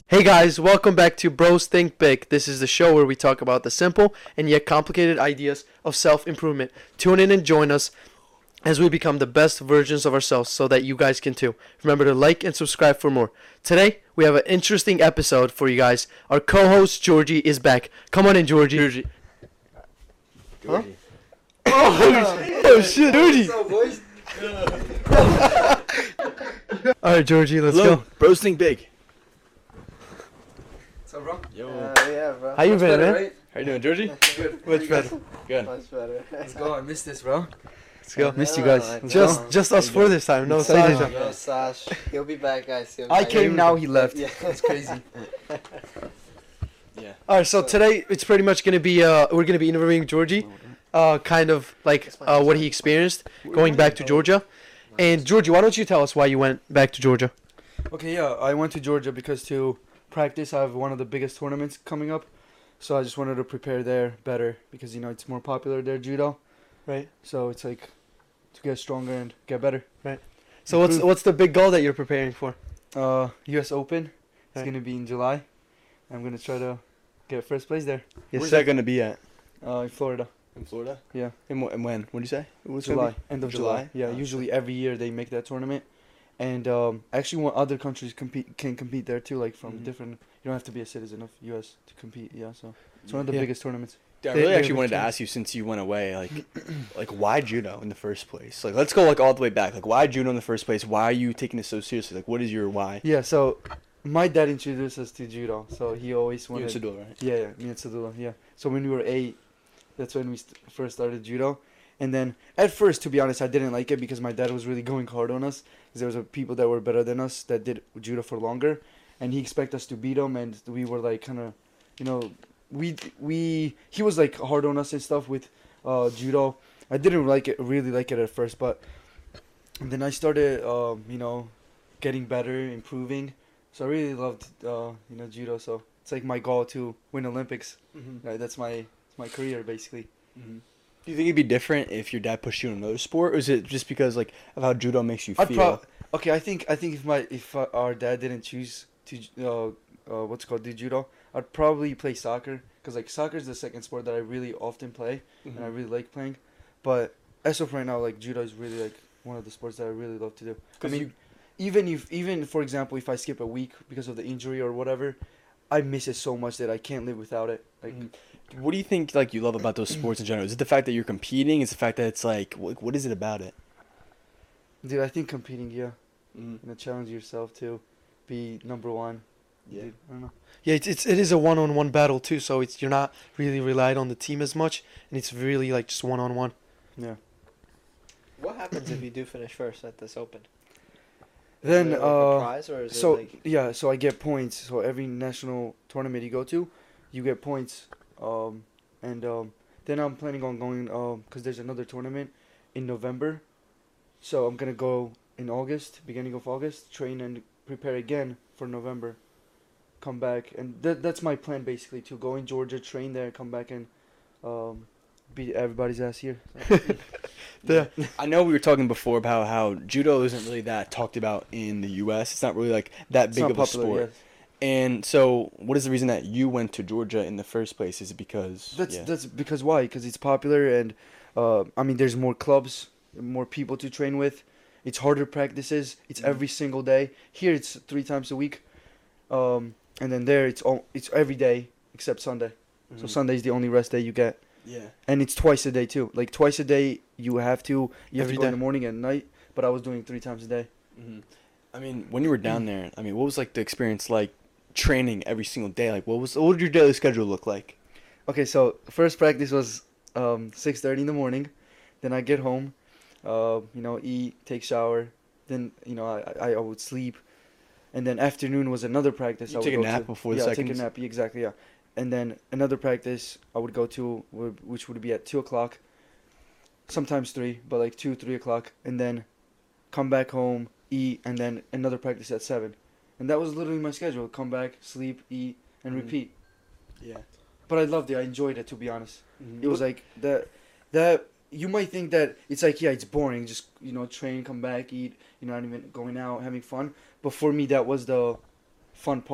Hey guys, welcome back to Bros Think Big. This is the show where we talk about the simple and yet complicated ideas of self-improvement. Tune in and join us as we become the best versions of ourselves so that you guys can too. Remember to like and subscribe for more. Today, we have an interesting episode for you guys. Our co-host, Georgie, is back. Come on in, Georgie. Georgie. Huh? Oh shit, Georgie. Alright, Georgie, let's Hello, go. Bros Think Big. What's up, bro? Yo. Yeah, bro. How you Much been, better, man? Right? How you doing, Georgie? Good. Much better. Good. Much better. Let's go. I missed this, bro. Let's go. Missed you guys. Just us four this time. No Excited. Sasha. No, Sash. He'll be back, guys. He'll be I back. came now, he left. Yeah. It's crazy. Yeah. All right, so today it's pretty much gonna be we're gonna be interviewing Georgie, kind of like what he experienced going back to Georgia. And Georgie, why don't you tell us why you went back to Georgia? Okay, yeah, I went to Georgia because to practice, I have one of the biggest tournaments coming up. So I just wanted to prepare there better because, you know, it's more popular there, judo. Right. So it's like to get stronger and get better. So what's the big goal that you're preparing for? US Open. It's Right. going to be in July. I'm going to try to get first place there. Where's that gonna be at? In Florida. In Florida. Yeah. And when? What did you say? It was July. End of July. Yeah, Oh, usually every year they make that tournament. And actually, other countries can compete there too, like from Mhm. different. You don't have to be a citizen of U.S. to compete. Yeah, so it's one of the Yeah. biggest tournaments. I They- really they actually have wanted to a chance. ask you since you went away, like why judo in the first place? Like, let's go like all the way back. Like, why judo in the first place? Why are you taking this so seriously? Like, what is your why? Yeah, so my dad introduced us to judo, so he always You wanted. and Sadula, right? Yeah, me and Sadula, yeah. So when we were 8, that's when we first started judo. And then at first, to be honest, I didn't like it because my dad was really going hard on us. Because there was people that were better than us that did judo for longer, and he expected us to beat them, and we were like kind of, you know, he was like hard on us and stuff with judo. I didn't really like it at first, but then I started, you know, getting better, improving. So I really loved, you know, judo. So it's like my goal to win Olympics. Right, that's my career basically. Mm-hmm. Do you think it'd be different if your dad pushed you in another sport, or is it just because like of how judo makes you I'd feel? okay. I think if our dad didn't choose to what's it called do judo, I'd probably play soccer because like soccer is the second sport that I really often play and I really like playing. But as of right now, like judo is really like one of the sports that I really love to do. I mean, even for example, if I skip a week because of the injury or whatever, I miss it so much that I can't live without it. Like. What do you think like you love about those sports in general? Is it the fact that you're competing? Is it the fact that it's like what is it about it? Dude, I think competing, yeah. Mm-hmm. You know, challenge yourself to be number one. Yeah. Dude, I don't know. Yeah, it is a one-on-one battle too, so you're not really relied on the team as much, and it's really like just one-on-one. Yeah. What happens if you do finish first at this Open? Then, Is there, like, a prize, or is so it like yeah, so I get points. So every national tournament you go to, you get points. Then I'm planning on going because there's another tournament in November, so I'm gonna go in August, beginning of August, train and prepare again for November. Come back, and that's my plan basically, to go in Georgia, train there, come back and beat everybody's ass here. So. I know we were talking before about how judo isn't really that talked about in the U.S. It's not really like that It's big not of a popular, sport. yes. And so, what is the reason that you went to Georgia in the first place? Is it because That's because why? Because it's popular and I mean there's more clubs, more people to train with. It's harder practices. It's every single day. Here it's 3 times a week, and then there it's every day except Sunday. So Sunday's the only rest day you get, Yeah. and it's twice a day too. Like twice a day you have to Every go in day. the morning and night. But I was doing 3 times a day. Mm-hmm. I mean, when you were down there, I mean, what was like the experience like training every single day? Like, what did your daily schedule look like? Okay, so first practice was 6:30 in the morning. Then I get home, you know, eat, take shower. Then you know I would sleep, and then afternoon was another practice. You I would take a go nap to. before the Yeah, take a seconds? nap. Exactly, yeah. And then another practice I would go to, which would be at 2 o'clock. Sometimes 3, but like 2, 3 o'clock, and then come back home, eat, and then another practice at 7. And that was literally my schedule. Come back, sleep, eat, and Mhm. repeat. Yeah. But I loved it. I enjoyed it, to be honest. It was like that you might think that it's like, yeah, it's boring, just, you know, train, come back, eat, you know, not even going out, having fun. But for me, that was the fun part.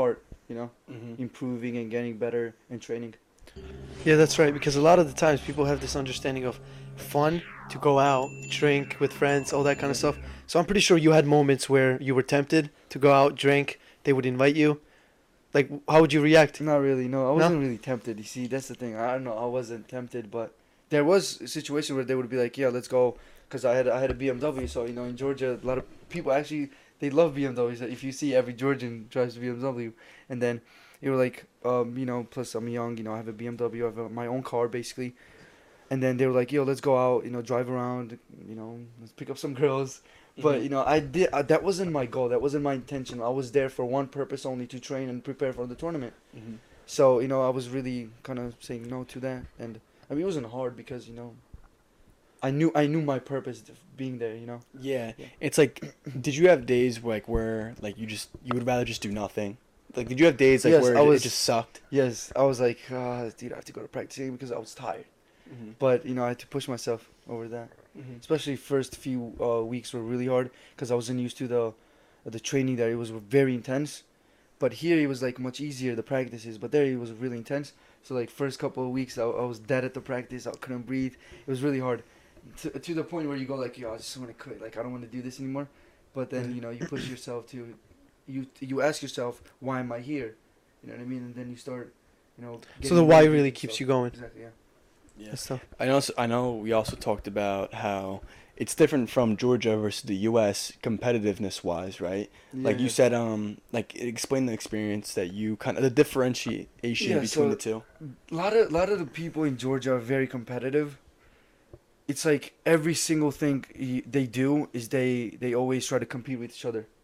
you know, Mm-hmm. improving and getting better and training. Yeah, that's right. Because a lot of the times people have this understanding of fun to go out, drink with friends, all that kind of stuff. So I'm pretty sure you had moments where you were tempted to go out, drink. They would invite you. Like, how would you react? Not really. No, I wasn't really tempted. You see, that's the thing. I don't know. I wasn't tempted, but there was a situation where they would be like, "Yeah, let's go," because I had a BMW. So you know, in Georgia, a lot of people actually they love BMWs. If you see every Georgian drives a BMW, and then you were like, you know, plus I'm young. You know, I have a BMW. I have my own car basically, and then they were like, "Yo, let's go out. You know, drive around. You know, let's pick up some girls." But you know, that wasn't my goal. That wasn't my intention. I was there for one purpose only, to train and prepare for the tournament. Mm-hmm. So you know, I was really kind of saying no to that, and I mean, it wasn't hard because you know, I knew my purpose of being there. You know. Yeah. Yeah. It's like, did you have days where you would rather just do nothing? Like, did you have days Yes, where I it was- just sucked? Yes, I was like, dude, I have to go to practice again because I was tired. Mm-hmm. But you know, I had to push myself over that. Mm-hmm. Especially first few weeks were really hard because I wasn't used to the training there. It was very intense. But here it was like much easier, the practices. But there it was really intense. So like first couple of weeks, I was dead at the practice. I couldn't breathe. It was really hard. To the point where you go like, yo, I just want to quit. Like I don't want to do this anymore. But then you know you push yourself to, you ask yourself, why am I here? You know what I mean? And then you start, you know. So the why really keeps you going. Exactly. Yeah. Yeah. That's tough. I know. We also talked about how it's different from Georgia versus the U.S. competitiveness wise, right? Like you said, like explain the experience that you kind of the differentiation Yeah, between so- the two. A lot of the people in Georgia are very competitive. It's like every single thing they do is they always try to compete with each other.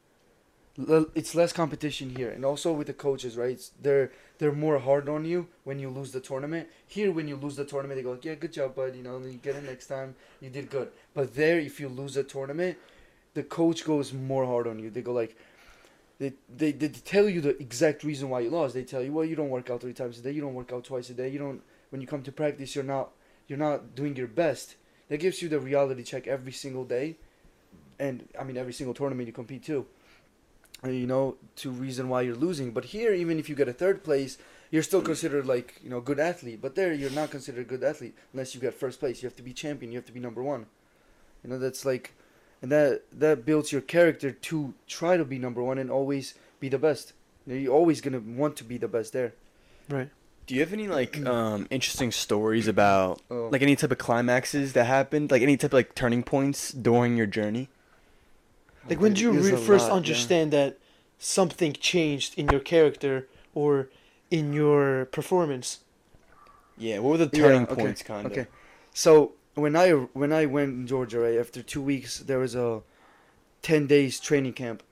It's less competition here, and also with the coaches, right? They're more hard on you when you lose the tournament. Here, when you lose the tournament, they go, "Yeah, good job, bud. You know, you get it next time. You did good." But there, if you lose a tournament, the coach goes more hard on you. They go like, they tell you the exact reason why you lost. They tell you, "Well, you don't work out 3 times a day. You don't work out twice a day. You don't. When you come to practice, you're not doing your best." That gives you the reality check every single day, and I mean every single tournament you compete too. You know, to reason why you're losing. But here, even if you get a 3rd place, you're still considered like, you know, good athlete. But there, you're not considered a good athlete unless you get 1st place. You have to be champion. You have to be number 1. You know, that's like, and that builds your character to try to be number 1 and always be the best. You know, you're always gonna want to be the best there. Right. Do you have any like interesting stories about Oh. like any type of climaxes that happened, like any type of like turning points during your journey? Like, when did you There's a first lot, yeah. understand that something changed in your character or in your performance? Yeah, what were the Yeah, turning okay, points, kind of? Okay, so when I went in Georgia, right, after 2 weeks, there was a 10 days training camp,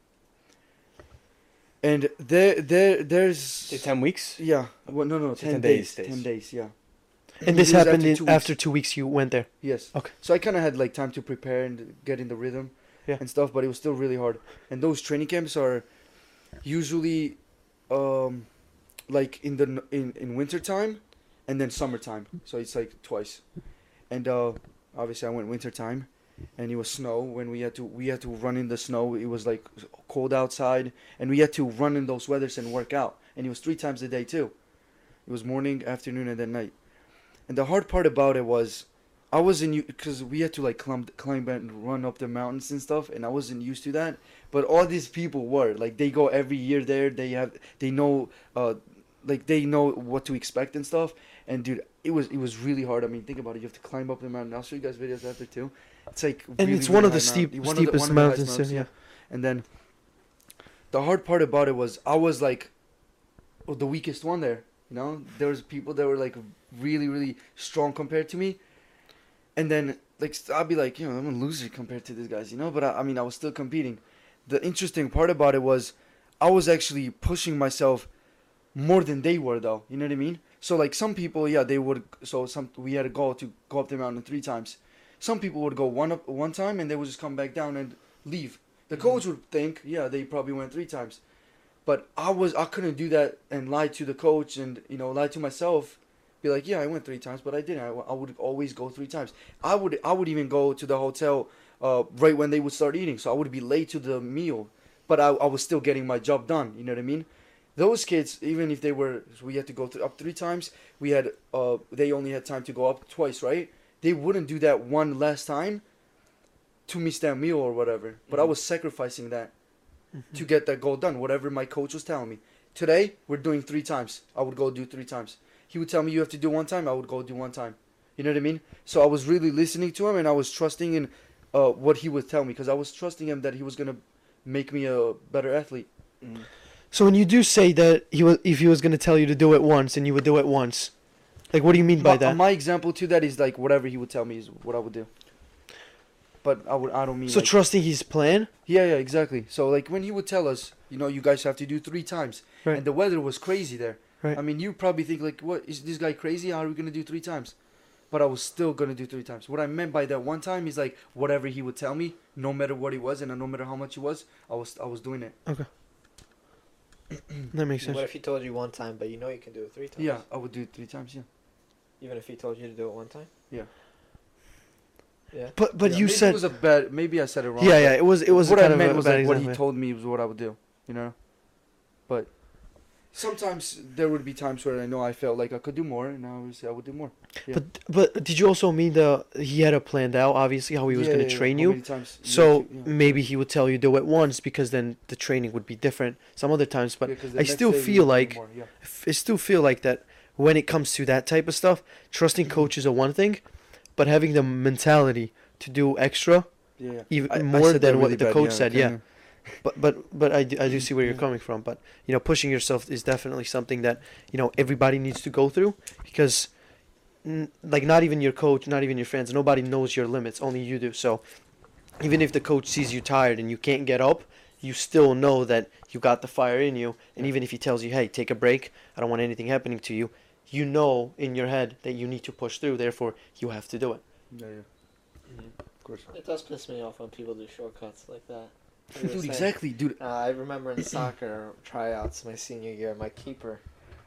and there's 10 weeks? yeah, well, no, 10 10 days, days, days. 10 days, yeah. And this It was happened after 2 weeks. after 2 weeks you went there. Yes. Okay. So I kind of had like time to prepare and get in the rhythm, Yeah. and stuff, but it was still really hard. And those training camps are usually, like in winter time, and then summertime. So it's like twice. And obviously I went winter time, and it was snow. When we had to run in the snow, it was like cold outside, and we had to run in those weathers and work out. And it was 3 times a day too. It was morning, afternoon, and then night. And the hard part about it was, I wasn't, because we had to like climb and run up the mountains and stuff, and I wasn't used to that. But all these people were like, they go every year there. They know, like they know what to expect and stuff. And dude, it was really hard. I mean, think about it. You have to climb up the mountain. I'll show you guys videos after too. It's like, And really, it's one really of the high mountain. steepest one of the mountains, highest yeah. And then the hard part about it was, I was like the weakest one there. You know, there was people that were like really, really strong compared to me. And then, like, I'd be like, you know, I'm a loser compared to these guys, you know? But I mean, I was still competing. The interesting part about it was, I was actually pushing myself more than they were, though. You know what I mean? So, like, some people, yeah, they would. So, we had a goal to go up the mountain 3 times. Some people would go one time, and they would just come back down and leave. The coach would think, yeah, they probably went 3 times. But I couldn't do that and lie to the coach and, you know, lie to myself. Be like, yeah, I went 3 times, but I didn't. I would always go 3 times. I would even go to the hotel right when they would start eating, so I would be late to the meal, but I was still getting my job done. You know what I mean? those kids, even if we had to go up 3 times. We had they only had time to go up twice, right? They wouldn't do that one last time to miss that meal or whatever. But I was sacrificing that to get that goal done. Whatever my coach was telling me. Today we're doing 3 times. I would go do 3 times. He would tell me you have to do 1 time. I would go do 1 time. You know what I mean? So I was really listening to him, and I was trusting in what he would tell me, because I was trusting him that he was gonna make me a better athlete. So when you do say that if he was going to tell you to do it once and you would do it once, like what do you mean by that? My example to that is like whatever he would tell me is what I would do. But I don't mean. So like, trusting his plan? Yeah, exactly. So like when he would tell us, you guys have to do 3 times, Right. and the weather was crazy there. Right. I mean, you probably think like, what is this guy crazy? How are we gonna do 3 times? But I was still gonna do 3 times. What I meant by that 1 time is like whatever he would tell me, no matter what it was and no matter how much it was, I was doing it. Okay. That makes sense. What if he told you 1 time, but you know you can do it 3 times? Yeah, I would do it 3 times. Yeah. Even if he told you to do it 1 time? Yeah. Yeah. But Yeah, you maybe said it was a bad. Maybe I said it wrong. yeah, but yeah. It was what kind I of meant a was bad like what he example. told me was what I would do. But sometimes there would be times where I know I felt like I could do more, and I would do more. Yeah. But did you also mean he had it planned out? Obviously, how he was going to train how you. many times you So have to- yeah. maybe he would tell you do it once because then the training would be different some other times. But Yeah, 'cause the I next still day we feel would do like more, yeah. I still feel like that when it comes to that type of stuff, trusting coaches are one thing, but having the mentality to do extra, Yeah. even I more said that than what really the bad, coach said. Yeah. kinda. But I do see where you're Yeah. coming from. But pushing yourself is definitely something that everybody needs to go through because, like, not even your coach, not even your friends, nobody knows your limits. Only you do. So, even if the coach sees you tired and you can't get up, you still know that you got the fire in you. And even if he tells you, "Hey, take a break. I don't want anything happening to you," you know in your head that you need to push through. Therefore, you have to do it. Yeah. Of course. It does piss me off when people do shortcuts like that. Like you were Dude, saying. exactly, dude. I remember in soccer tryouts my senior year, my keeper,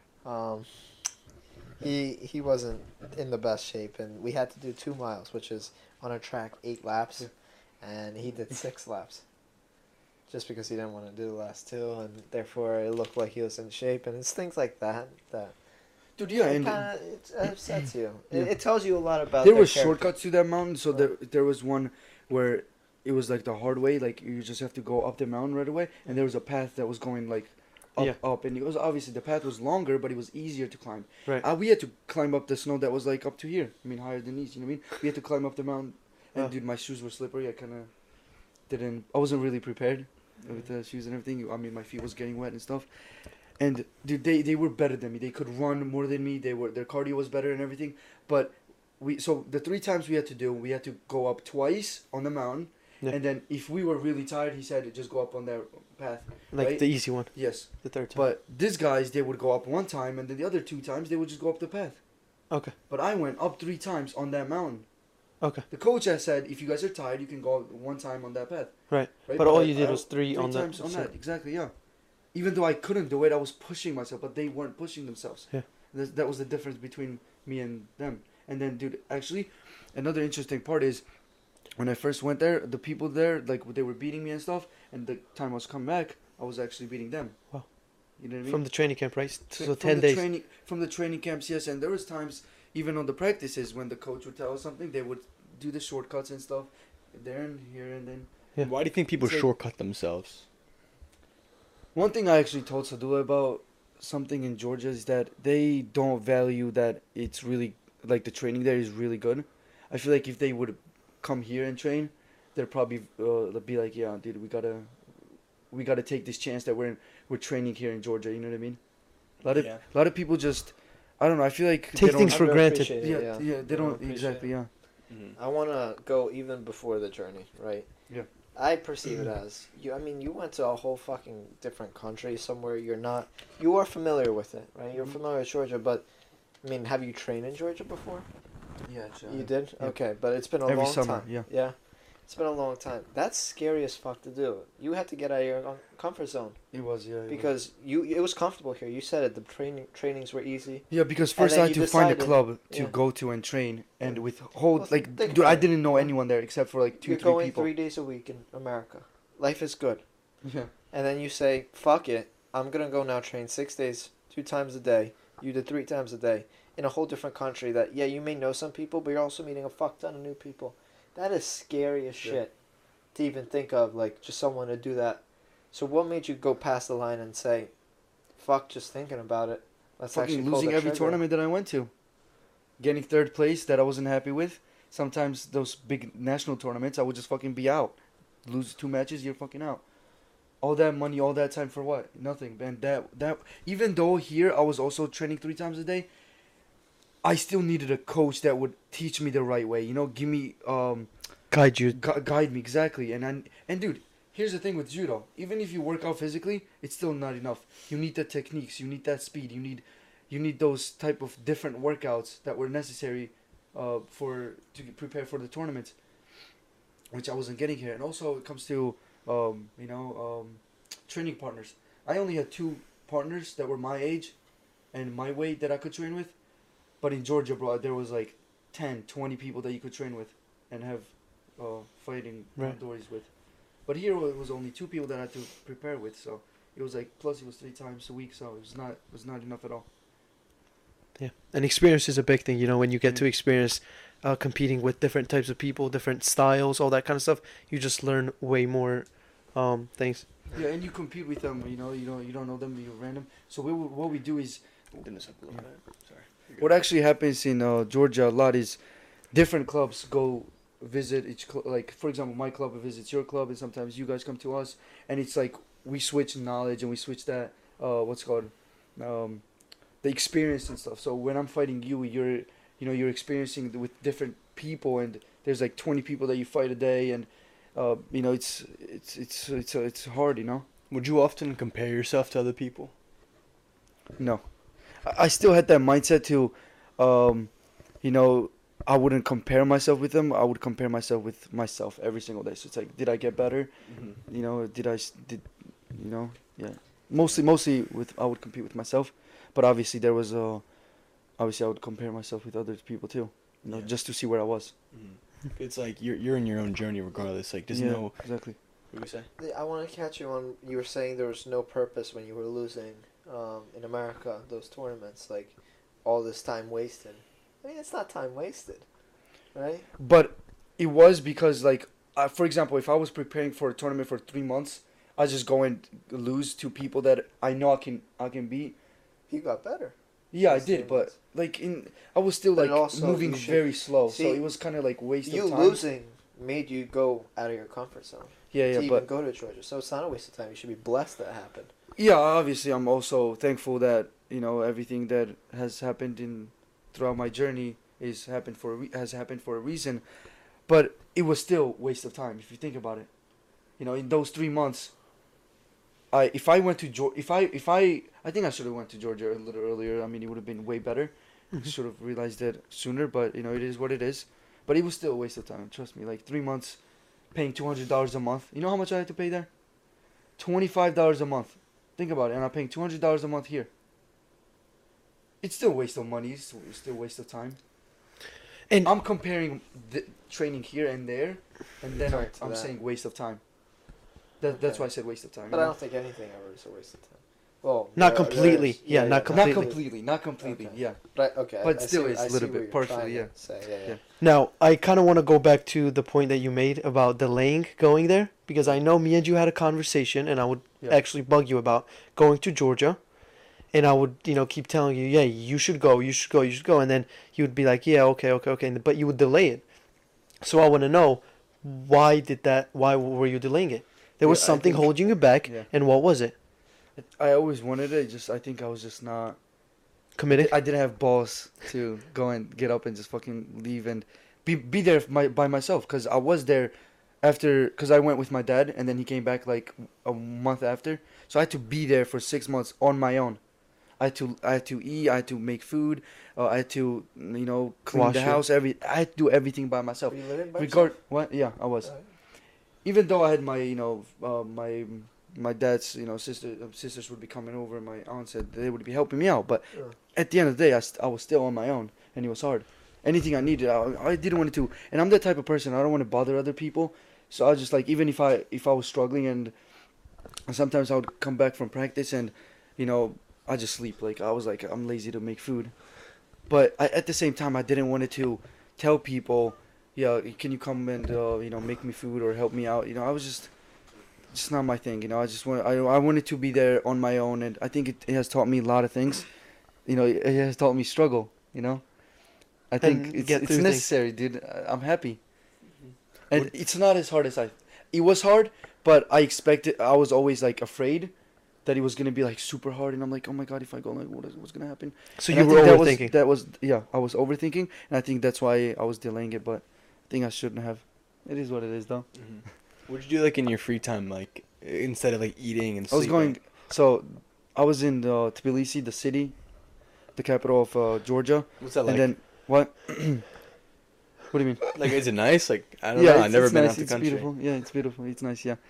he wasn't in the best shape, and we had to do 2 miles, which is on a track 8 laps, and he did 6 laps, just because he didn't want to do the last 2, and therefore it looked like he was in shape, and it's things like that that Dude, yeah, and it upsets you. Yeah. It tells you a lot about. there their was character. shortcuts to that mountain. So there was one where it was like the hard way, like you just have to go up the mountain right away, and there was a path that was going like up, and it was obviously the path was longer, but it was easier to climb. Right. We had to climb up the snow that was like up to here. I mean, higher than these. You know what I mean? We had to climb up the mountain, and dude, my shoes were slippery. I kind of didn't. I wasn't really prepared with the shoes and everything. I mean, my feet was getting wet and stuff. And dude, they were better than me. They could run more than me. Their cardio was better and everything. But so the 3 times we had to go up twice on the mountain. Yeah. And then if we were really tired, he said just go up on that path. Like right? the easy one, Yes. the third time. But these guys, they would go up 1 time, and then the other 2 times they would just go up the path. Okay. But I went up 3 times on that mountain. Okay. The coach has said if you guys are tired, you can go 1 time on that path. Right. Right? But all I- you did I- was 3 on times that. on that. Exactly, yeah. Even though I couldn't do it, I was pushing myself, but they weren't pushing themselves. Yeah. That was the difference between me and them. And then, dude, actually, another interesting part is when I first went there, the people there, like, they were beating me and stuff, and the time I was coming back, I was actually beating them. Wow. You know what I mean? From the training camp, right? So From 10 the days. From the training camps, yes. And there was times, even on the practices, when the coach would tell us something, they would do the shortcuts and stuff there and here and then. Yeah. Why do you think people It's like- shortcut themselves? One thing I actually told Sadula about something in Georgia is that they don't value that it's really, like, the training there is really good. I feel like if they would come here and train, they'd probably be like, yeah, dude, we gotta take this chance that we're training here in Georgia. You know what I mean? A lot of people just, I don't know. I feel like Take they things don't, for granted. yeah, they don't appreciate exactly, it. yeah. Mm-hmm. I want to go even before the journey, right? Yeah. I perceive it as you. I mean, you went to a whole fucking different country, somewhere you are familiar with it, right? You're Mhm. familiar with Georgia, but I mean, have you trained in Georgia before? Yeah, You did? yeah. Okay, but it's been a Every long summer, time. yeah. Yeah. It's been a long time. That's scary as fuck to do. You had to get out of your comfort zone It was, yeah. because it was comfortable here. You said it. The trainings were easy. Yeah, because And first then I had you to find a decided- club to yeah. go to and train, and Yeah. with whole Well, like, think dude, about I it. didn't know Yeah. anyone there except for like 2, You're 3 going people. 3 days a week in America. Life is good. Yeah. And then you say, fuck it. I'm gonna go now train 6 days, 2 times a day. You did 3 times a day in a whole different country. That yeah, you may know some people, but you're also meeting a fuck ton of new people. That is scary as shit to even think of. Like just someone to do that. So what made you go past the line and say, "Fuck, just thinking about it"? Let's actually Fucking pull losing the every trigger. tournament that I went to. Getting third place that I wasn't happy with. Sometimes those big national tournaments, I would just fucking be out. Lose 2 matches, you're fucking out. All that money, all that time for what? Nothing, man. That even though here I was also training 3 times a day, I still needed a coach that would teach me the right way. You know, give me Guide you. guide me exactly. And dude, here's the thing with judo. Even if you work out physically, it's still not enough. You need the techniques. You need that speed. You need those type of different workouts that were necessary to prepare for the tournament, which I wasn't getting here. And also it comes to training partners. I only had 2 partners that were my age and my weight that I could train with. But in Georgia, bro, there was like 10, 20 people that you could train with and have fighting outdoors with. But here it was only 2 people that I had to prepare with. So it was like, plus it was 3 times a week. So it was not enough at all. Yeah, and experience is a big thing. You know, when you get to experience competing with different types of people, different styles, all that kind of stuff, you just learn way more things. Yeah, and you compete with them. You don't know them. You're random. So what we do is, Didn't up a little bit. Sorry. what actually happens in Georgia a lot is, different clubs go visit each like for example, my club visits your club, and sometimes you guys come to us, and it's like we switch knowledge and we switch that the experience and stuff. So when I'm fighting you, you're experiencing with different people, and there's like 20 people that you fight a day, and it's hard, you know. Would you often compare yourself to other people? No, I still had that mindset to, I wouldn't compare myself with them. I would compare myself with myself every single day. So it's like, did I get better? Mm-hmm. You know, yeah. Mostly I would compete with myself, but obviously there was obviously I would compare myself with other people too, just to see where I was. Mm-hmm. It's like you're in your own journey regardless. Like there's no exactly. What do you say? I want to catch you on. You were saying there was no purpose when you were losing in America, those tournaments, like all this time wasted. I mean, it's not time wasted, right? But it was because, like, for example, if I was preparing for a tournament for 3 months, I just go and lose to people that I know I can beat. You got better. Yeah, I Those 3 did, but months. like I was still But like also moving you should- very slow, see, so it was kind of like waste You of time. losing made you go out of your comfort zone Yeah, to yeah, even but go to Georgia. So it's not a waste of time. You should be blessed that happened. yeah, obviously I'm also thankful that everything that has happened throughout my journey has happened for a reason, but it was still waste of time if you think about it. In those 3 months, if I went to I think I should have went to Georgia a little earlier. I mean, it would have been way better. Should have realized that sooner, but it is what it is. But it was still a waste of time. Trust me. Like 3 months, paying $200 a month. You know how much I had to pay there? $25 a month. Think about it. And I'm paying $200 a month here. It's still a waste of money. It's still a waste of time. And I'm comparing the training here and there, and then Compared to I'm that. saying waste of time. That's Okay. why I said waste of time. But I don't think anything ever is a waste of time. Well, Not there completely. is. Yeah, not Not completely. completely. Okay. Yeah. But okay, But I still see, is I a see little what bit you're partially, trying to yeah. Say, yeah. Yeah. Now, I kind of want to go back to the point that you made about delaying going there, because I know me and you had a conversation, and I would Yeah. actually bug you about going to Georgia, and I would, keep telling you, yeah, you should go, and then you would be like, yeah, okay, but you would delay it. So I want to know, why were you delaying it? There was Yeah, I something think- holding you back, Yeah. and what was it? I always wanted it. I think I was just not. Committed? I didn't have balls to go and get up and just fucking leave and be there by myself, because I was there because I went with my dad, and then he came back like a month after, so I had to be there for 6 months on my own. I had to eat, I had to make food, I had to clean Wash the it. house, I had to do everything by myself. Were you living by What? Yeah, I was. yourself? Even though I had my my dad's sisters would be coming over, and my aunt said they would be helping me out, but Sure. at the end of the day, I was still on my own, and it was hard. Anything I needed, I didn't want to, and I'm that type of person. I don't want to bother other people, so I was just like, even if I was struggling, and sometimes I would come back from practice, and you know, I just sleep. Like I was like, I'm lazy to make food, but at the same time, I didn't want to tell people, yeah, can you come and you know, make me food or help me out. You know, I was just not my thing. You know, I wanted to be there on my own, and I think it has taught me a lot of things. You know, it has taught me struggle. You know, I think And it's get through things. necessary, dude. I'm happy, and it's not as hard as it was hard, but I expected. I was always like afraid that it was gonna be like super hard, and I'm like, oh my god, if I go, like, what's gonna happen? So And you I were think overthinking. That was yeah, I was overthinking, and I think that's why I was delaying it. But I think I shouldn't have. It is what it is, though. What'd you do like in your free time, like instead of like eating and I was sleeping? going. So, I was in Tbilisi, the city, the capital of Georgia, What's that like? and then what? What do you mean? Like, is it nice? Like, I don't know. I've never been nice. out the It's country. beautiful. Yeah, it's beautiful. It's nice. Yeah.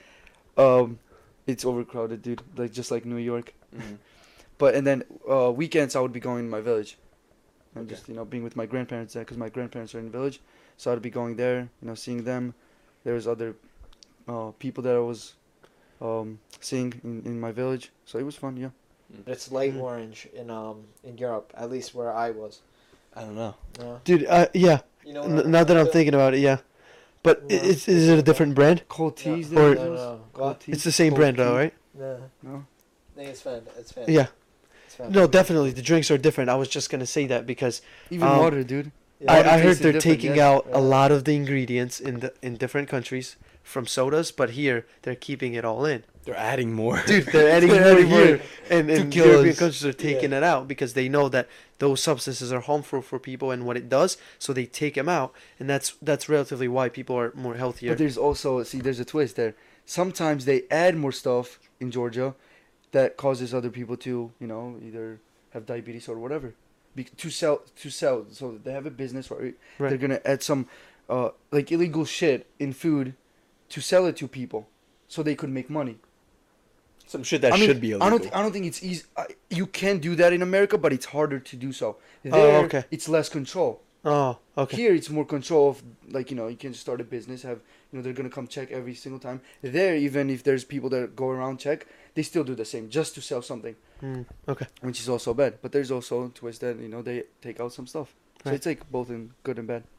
It's overcrowded, dude. Like just like New York. Mhm. But and then weekends I would be going to my village, and Okay. just being with my grandparents there because my grandparents are in the village, so I'd be going there, seeing them. There was other people that I was seeing in my village, so it was fun. Yeah. It's light Mm. orange in Europe, at least where I was. I don't know. No. Dude, yeah. You know Now that I'm thinking about it, yeah. But No. is it a different brand? Cold No. teas. Or- there, No, those? no. Cold What? tea. It's the same Cold brand, tea. though, right? No. No. I think it's Fanta. It's Fanta. Yeah. It's Fanta. No, definitely. The drinks are different. I was just going to say that because Even Um, water, dude. Yeah. I Water heard tastes they're different, taking yes. out Yeah. a lot of the ingredients in different countries from sodas, but here they're keeping it all in. They're adding more. Dude, they're adding They're more adding more here, and kill European us. countries are taking it out because they know that those substances are harmful for people and what it does, so they take them out, and that's relatively why people are more healthier. But there's also there's a twist there. Sometimes they add more stuff in Georgia that causes other people to either have diabetes or whatever, to sell. So they have a business where Right. they're gonna add some like illegal shit in food to sell it to people, so they could make money. Some shit that I mean, should be illegal. I don't think it's easy. You can do that in America, but it's harder to do so. Oh, There, okay. it's less control. Oh, okay. Here, it's more control of, like, you can start a business, they're going to come check every single time. There, even if there's people that go around check, they still do the same just to sell something, Okay. which is also bad. But there's also a twist that, they take out some stuff. So Right. it's like both in good and bad.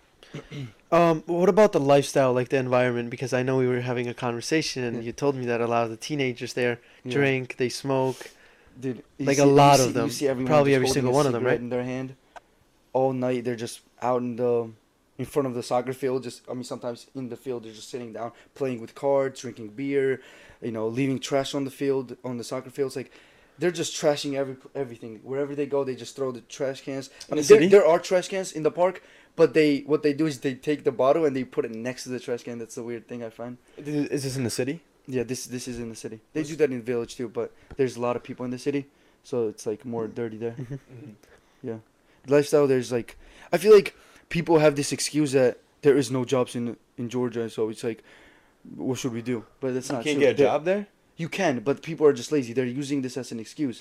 What about the lifestyle, like the environment? Because I know we were having a conversation, and Yeah. you told me that a lot of the teenagers there Yeah. drink, they smoke. Dude, Like a lot of them. You see everyone Probably just every holding single a one of them, cigarette right? in their hand. All night, they're just out in front of the soccer field. Sometimes in the field, they're just sitting down, playing with cards, drinking beer, leaving trash on the field, on the soccer fields. Like, they're just trashing everything. Wherever they go, they just throw the trash cans. I In mean, the city? there are trash cans in the park, but what they do is they take the bottle and they put it next to the trash can. That's the weird thing I find. Is this in the city? Yeah, this is in the city. They do that in the village too, but there's a lot of people in the city, so it's like more dirty there. Yeah, lifestyle. There's like, I feel like people have this excuse that there is no jobs in Georgia, so it's like, what should we do? But that's You not can't true. get a There- job there? You can, but people are just lazy. They're using this as an excuse.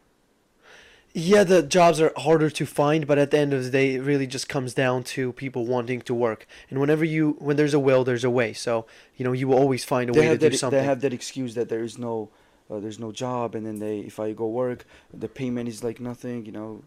Yeah, the jobs are harder to find, but at the end of the day, it really just comes down to people wanting to work. And when there's a will, there's a way. So, you will always find a way to do something. They have that excuse that there's no job, and then if I go work, the payment is like nothing.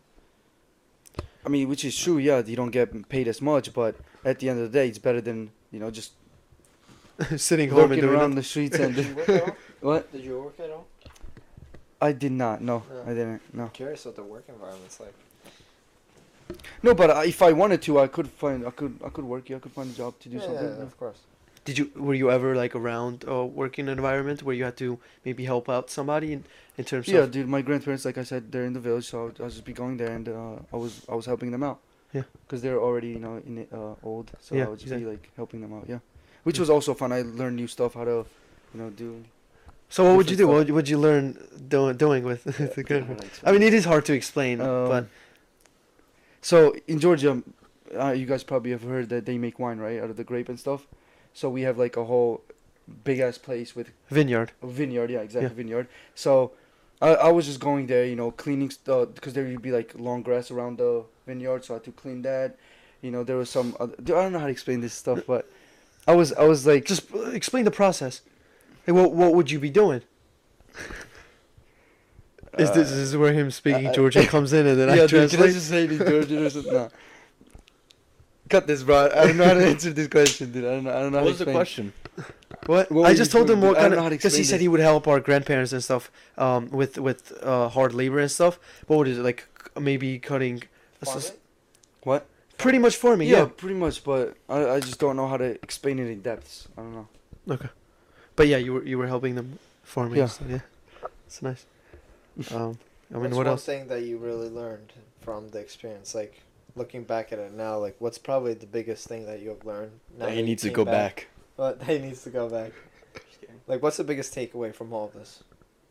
I mean, which is true. Yeah, you don't get paid as much, but at the end of the day, it's better than just Sitting home and working doing around it. the streets and Did you work at all? what? Did you work at all? I did not. No, No. I didn't. No. I'm curious what the work environment's like. No, but if I wanted to, I could work. Yeah, I could find a job to do Yeah, something. yeah, of course. Were you ever like around a working environment where you had to maybe help out somebody in terms Yeah, of? dude. My grandparents, like I said, they're in the village, so I'll just be going there, and I was helping them out. Yeah. Because they're already old, so Yeah, I would just exactly. be like helping them out. Yeah, which was also fun. I learned new stuff how to, do. So what would you do? different What would you learn doing with the grandparents? I mean, it is hard to explain, but So in Georgia, you guys probably have heard that they make wine, right, out of the grape and stuff. So we have like a whole big ass place with vineyard. a vineyard. Yeah, exactly, Yeah. vineyard. So I was just going there, cleaning because there would be like long grass around the vineyard, so I had to clean that. There was some other, I don't know how to explain this stuff, but I was like, Just explain the process. Like, what would you be doing? This is where him speaking I- Georgian comes in, and then I yeah, dude, can I translate? just say it in Georgian or something? No. Cut this, bro. I don't know how to answer this question, dude. I don't know how What to was the explain. question? What? What I were just you told him doing, what dude? I don't kind know how of to because he explain said this. he would help our grandparents and stuff with hard labor and stuff. What is it like? Maybe cutting. What? Pretty much farming. Yeah, Yeah. pretty much, but I just don't know how to explain it in depth. I don't know. Okay. But yeah, you were helping them farming. Yeah. And stuff, yeah. It's nice. I mean, What's what one else? thing that you really learned from the experience? Like, looking back at it now, like, what's probably the biggest thing that you've learned? Now That he you needs to came go back. But he needs to go back. Like, what's the biggest takeaway from all of this?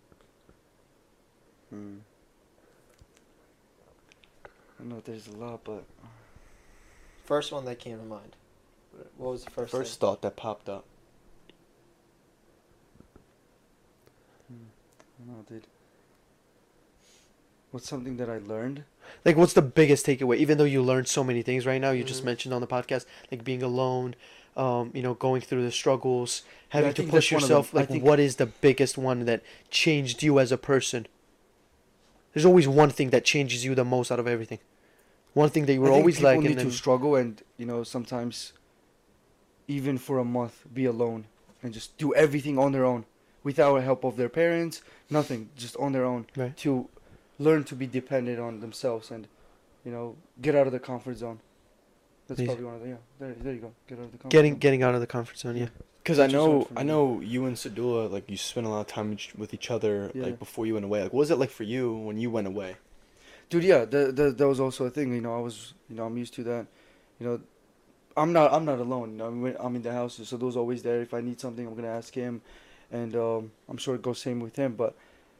I know there's a lot, but First one that came to mind. What was the first First thought that popped up. I don't know, dude. What's something that I learned? Like, what's the biggest takeaway? Even though you learned so many things right now, you just Mhm. mentioned on the podcast, like being alone, going through the struggles, Yeah, having I to think push that's one of them. yourself. I Like, think- what is the biggest one that changed you as a person? There's always one thing that changes you the most out of everything. One thing that you were I think always people lacking. need to And struggle and sometimes even for a month be alone and just do everything on their own without help of their parents, nothing, just on their own Right. to learn to be dependent on themselves and get out of the comfort zone. That's Easy. probably one of the there you go. Get out of the comfort zone. getting out of the comfort zone. Yeah. Because I Which is hard know, for I me. know you and Sadula, like, you spent a lot of time with each other, Yeah. like, before you went away. Like, what was it like for you when you went away? Dude, yeah, that was also a thing. I was, I'm used to that. I'm not alone. I'm in the house, so those always there. If I need something, I'm gonna ask him, and I'm sure it goes same with him. But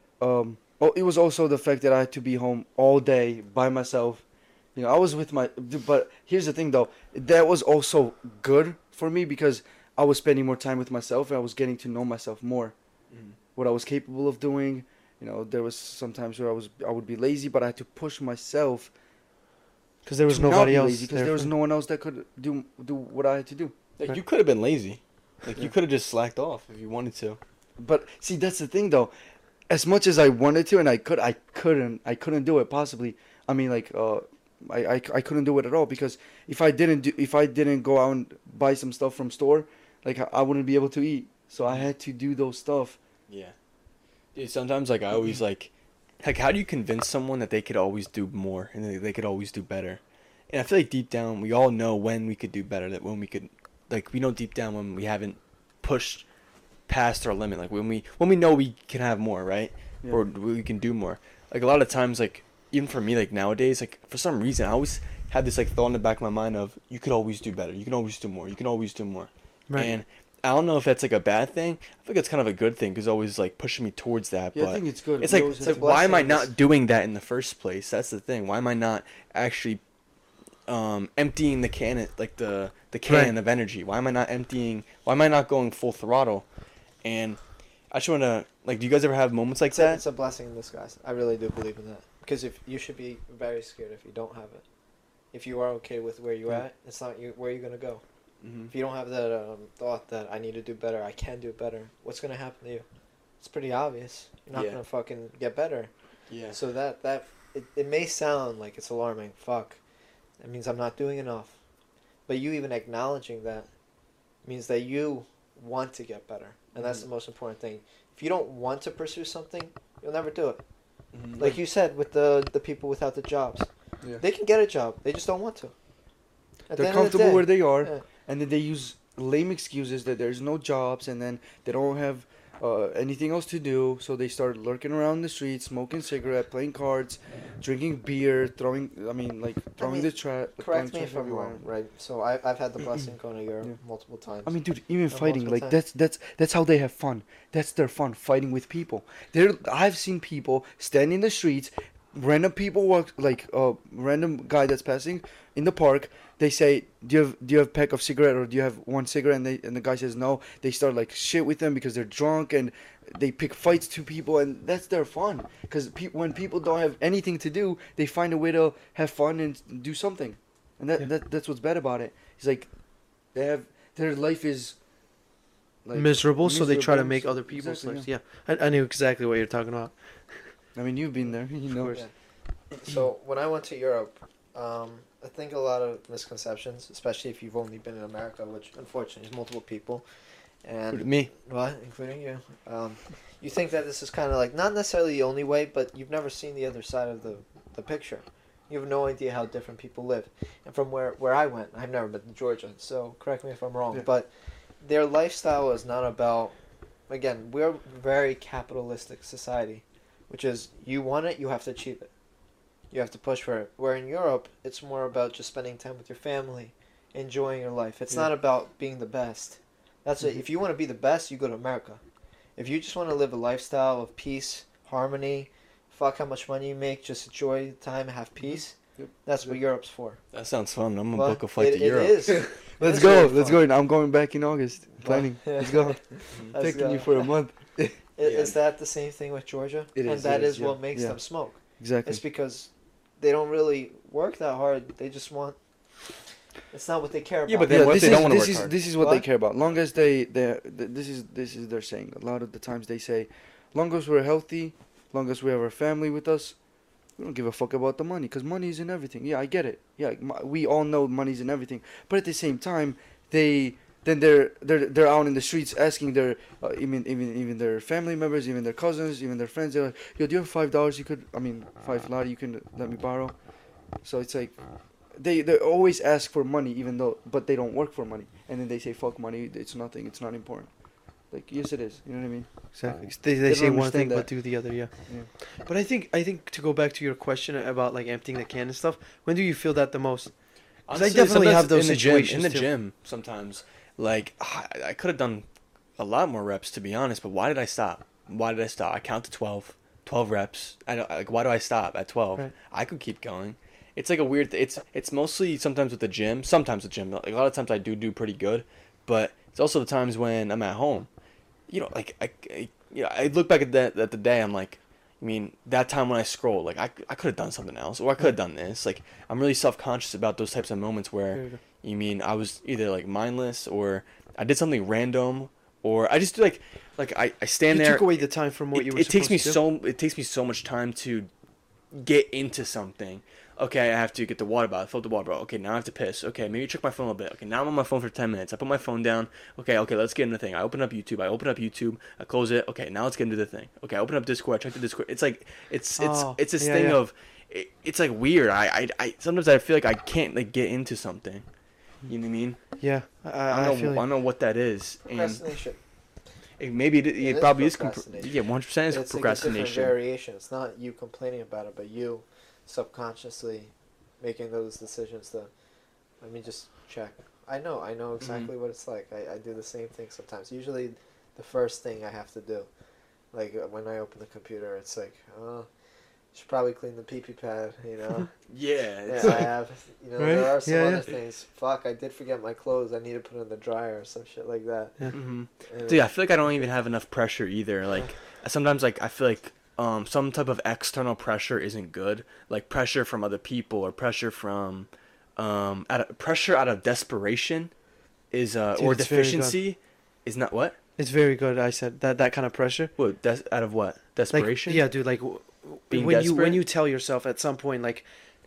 it was also the fact that I had to be home all day by myself. I was with but here's the thing though, that was also good for me because I was spending more time with myself and I was getting to know myself more, what I was capable of doing. There was sometimes where I would be lazy, but I had to push myself Because there was to not nobody be else. lazy, because there was for- no one else that could do what I had to do. Like, Right. you could have been lazy. Like, Yeah. you could have just slacked off if you wanted to. But see, that's the thing though. As much as I wanted to, and I couldn't do it. Possibly, I mean, like, I couldn't do it at all because if I didn't go out and buy some stuff from store, like I wouldn't be able to eat. So I had to do those stuff. Yeah. Dude, sometimes, like, I always, like, how do you convince someone that they could always do more and they could always do better? And I feel like deep down, we all know when we could do better, that when we could, like, we know deep down when we haven't pushed past our limit, like, when we know we can have more, right? Yeah. Or we can do more. Like, a lot of times, like, even for me, like, nowadays, like, for some reason, I always have this, like, thought in the back of my mind of, you could always do better, you can always do more, you can always do more. Right. And I don't know if that's, like, a bad thing. I think it's kind of a good thing because it's always, like, pushing me towards that. Yeah, but I think it's good. it's We like, always it's have like to- why am I blessings. not doing that in the first place? That's the thing. Why am I not actually emptying the can, like the can Right. of energy? Why am I not emptying? Why am I not going full throttle? And I just want to, like, do you guys ever have moments like that? It's a blessing in disguise. I really do believe in that. Because if you should be very scared if you don't have it. If you are okay with where you're Yeah. at, it's not where you're gonna go. Mm-hmm. If you don't have that thought that I need to do better, I can do better, what's gonna happen to you? It's pretty obvious. You're not Yeah. gonna fucking get better. Yeah. So it may sound like it's alarming. Fuck, that means I'm not doing enough. But you even acknowledging that means that you want to get better, and that's the most important thing. If you don't want to pursue something, you'll never do it. Mm-hmm. Like you said with the people without the jobs, Yeah. they can get a job, they just don't want to. At the They're end of the comfortable day, where they are, yeah. and then they use lame excuses that there's no jobs, and then they don't have anything else to do, so they start lurking around the streets, smoking cigarette, playing cards, drinking beer, throwing the trash. Correct me if I'm wrong, right? So I've had the blessing going to Europe Yeah. multiple times. I mean, dude, even fighting, multiple like that's how they have fun. That's their fun, fighting with people. I've seen people stand in the streets, random people walk, like random guy that's passing in the park. They say, do you have a pack of cigarette or do you have one cigarette? And the guy says no. They start like shit with them because they're drunk and they pick fights to people, and that's their fun. Because when people don't have anything to do, they find a way to have fun and do something, and that's what's bad about it. It's like their life is like miserable, so they try to miserable, make so- other people's exactly, lives. Yeah, I knew exactly what you're talking about. I mean, you've been there. You know. Yeah. So when I went to Europe, I think a lot of misconceptions, especially if you've only been in America, which unfortunately is multiple people, and Me. what, including you, you think that this is kind of like not necessarily the only way, but you've never seen the other side of the picture. You have no idea how different people live. And from where I went, I've never been to Georgia, so correct me if I'm wrong, Yeah. but their lifestyle is not about. Again, we're a very capitalistic society, which is you want it, you have to achieve it. You have to push for it. Where in Europe, it's more about just spending time with your family, enjoying your life. It's Yeah. not about being the best. That's it. Mhm. If you want to be the best, you go to America. If you just want to live a lifestyle of peace, harmony, fuck how much money you make, just enjoy the time, have peace. Yep. That's what Yep. Europe's for. That sounds fun. I'm gonna But book a flight to it Europe. is. Let's It's go. really Let's fun. go. I'm going back in August. Planning. Let's go. Let's Taking you go. for a month. Is that the same thing with Georgia? It and is, that it is is, what yeah. makes Yeah. them smoke. Exactly. It's because they don't really work that hard. They just want. It's not what they care about. Yeah, but then what if they don't wanna this work is hard? this is what they What? care about. Long as this is their saying. A lot of the times they say, long as we're healthy, long as we have our family with us, we don't give a fuck about the money because money is in everything. Yeah, I get it. Yeah, we all know money's in everything. But at the same time, they're out in the streets asking their even their family members, even their cousins, even their friends. They're like, yo, do you have $5? You could, $5 you can let me borrow. So it's like they always ask for money but they don't work for money, and then they say fuck money, it's nothing, it's not important. Like, yes it is, you know what I mean? Exactly. They They don't say one understand thing that. but do the other. Yeah. Yeah. But I think to go back to your question about like emptying the can and stuff, when do you feel that the most? 'Cause I Honestly, definitely sometimes have those in the gym, situations in the too. gym sometimes. Like I could have done a lot more reps, to be honest. But why did I stop? Why did I stop? I count to 12 reps. I don't like. Why do I stop at 12? Right. I could keep going. It's like a weird. It's mostly sometimes with the gym. Sometimes with the gym. Like a lot of times I do pretty good, but it's also the times when I'm at home. You know, like I look back at the day. I'm like, I mean, that time when I scrolled, like I could have done something else, or I could have done this. Like I'm really self-conscious about those types of moments There where you go. you mean I was either like mindless, or I did something random, or I just like I stand You there. took away the time from what you were It takes me supposed to do. it takes me so much time to get into something. Okay, I have to get the water bottle, fill up the water bottle. Okay, now I have to piss. Okay, maybe check my phone a little bit. Okay, now I'm on my phone for 10 minutes. I put my phone down. Okay, let's get into the thing. I open up YouTube. I close it. Okay, now let's get into the thing. Okay, I open up Discord. I check the Discord. It's like it's this yeah, thing yeah. of it's like weird. I sometimes I feel like I can't like get into something. You know what I mean? Yeah, I I feel don't know what that is, and Procrastination. it is probably is. procrastination. Yeah, 100% is It's like a different procrastination. variation. It's not you complaining about it, but you subconsciously making those decisions to, let me just check. I know exactly what it's like. I do the same thing sometimes. Usually the first thing I have to do, like when I open the computer, it's like, should probably clean the pee-pee pad, you know? Yeah, Yeah, it's I have, you know, Right? there are some Yeah, other yeah. things. Fuck, I did forget my clothes. I need to put it in the dryer or some shit like that. hmm And Dude, I feel like I don't even have enough pressure either. Like sometimes, like I feel like some type of external pressure isn't good. Like pressure from other people or pressure from pressure out of desperation is Dude, or it's very good. deficiency is not what. It's very good. I said that kind of pressure. What out of what Like, desperation? yeah, dude. Like Being when desperate? you tell yourself at some point, like,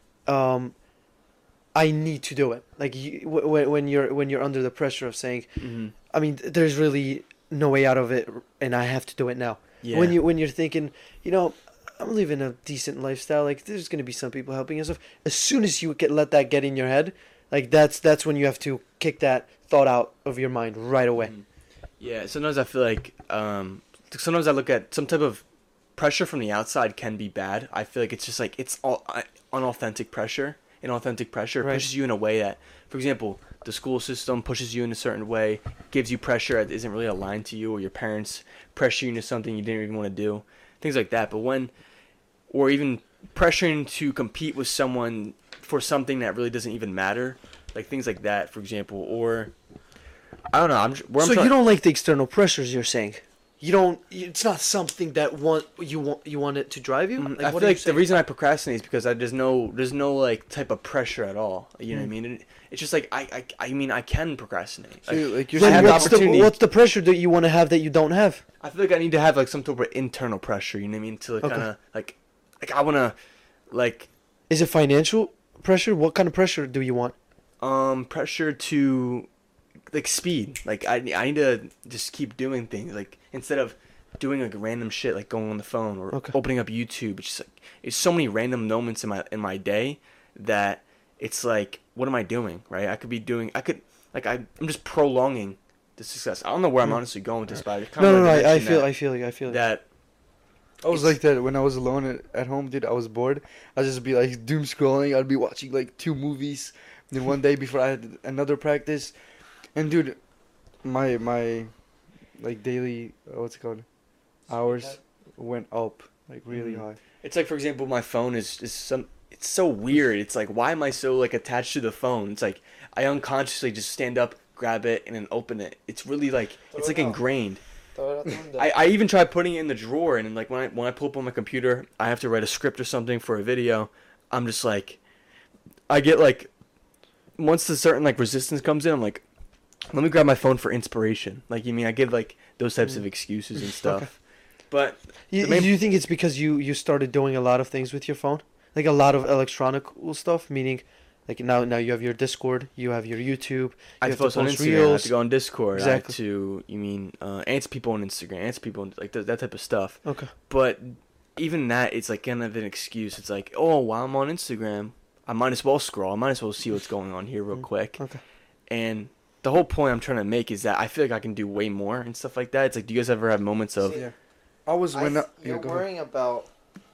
I need to do it. Like when you're under the pressure of saying, hmm I mean, there's really no way out of it, and I have to do it now. Yeah. When you're thinking, you know, I'm living a decent lifestyle. Like there's gonna be some people helping and stuff. As soon as you let that get in your head, like that's when you have to kick that thought out of your mind right away. Mhm. Yeah, sometimes I feel like sometimes I look at some type of pressure from the outside can be bad. I feel like it's just like it's all unauthentic pressure. Inauthentic pressure Right. pushes you in a way that, for example, the school system pushes you in a certain way, gives you pressure that isn't really aligned to you, or your parents pressure you into something you didn't even want to do, things like that. But or even pressuring to compete with someone for something that really doesn't even matter, like things like that, for example, or I don't know. So you don't like the external pressures, you're saying? you don't. It's not something that you want it to drive you. I feel like the reason I procrastinate is because there's no like type of pressure at all. You know what I mean? It's just like I mean I can procrastinate. So, like, you're Then I have the opportunity. what's the pressure that you want to have that you don't have? I feel like I need to have like some type of internal pressure. You know what I mean? To Okay. kind of like I want to like Is it financial pressure? What kind of pressure do you want? pressure to like speed. Like I need to just keep doing things. Like instead of doing like random shit like going on the phone or Okay. opening up YouTube. It's just like it's so many random moments in my day that it's like what am I doing, right? I'm just prolonging the success. I don't know where I'm honestly going with this, but I kind of No. wanted to I mention feel you. that I was It's- like that when I was alone at home, dude. I was bored. I'd just be like doom scrolling. I'd be watching like 2 movies. And then one day before I had another practice, and dude, my like daily what's it called hours went up like really Mhm. high. It's like, for example, my phone is it's so weird. It's like, why am I so like attached to the phone? It's like I unconsciously just stand up, grab it, and then open it. It's really like it's like ingrained. Throw it out the window. I even tried putting it in the drawer, and then, like when I pull up on my computer, I have to write a script or something for a video. I'm just like, I get like, once the certain like resistance comes in, I'm like, let me grab my phone for inspiration. Like you mean I give like those types of excuses and stuff. But You, the main- do you think it's because you started doing a lot of things with your phone, like a lot of electronic stuff? Meaning, like now you have your Discord, you have your YouTube, I you have to post on Instagram. I have to go on Discord. I Exactly. have to, answer people on Instagram, answer people on, like that type of stuff. Okay. But even that, it's like kind of an excuse. It's like, oh, while I'm on Instagram, I might as well scroll. I might as well see what's going on here real quick. Okay. And the whole point I'm trying to make is that I feel like I can do way more and stuff like that. It's like, do you guys ever have moments of? Yeah, I was when You're go ahead. worrying about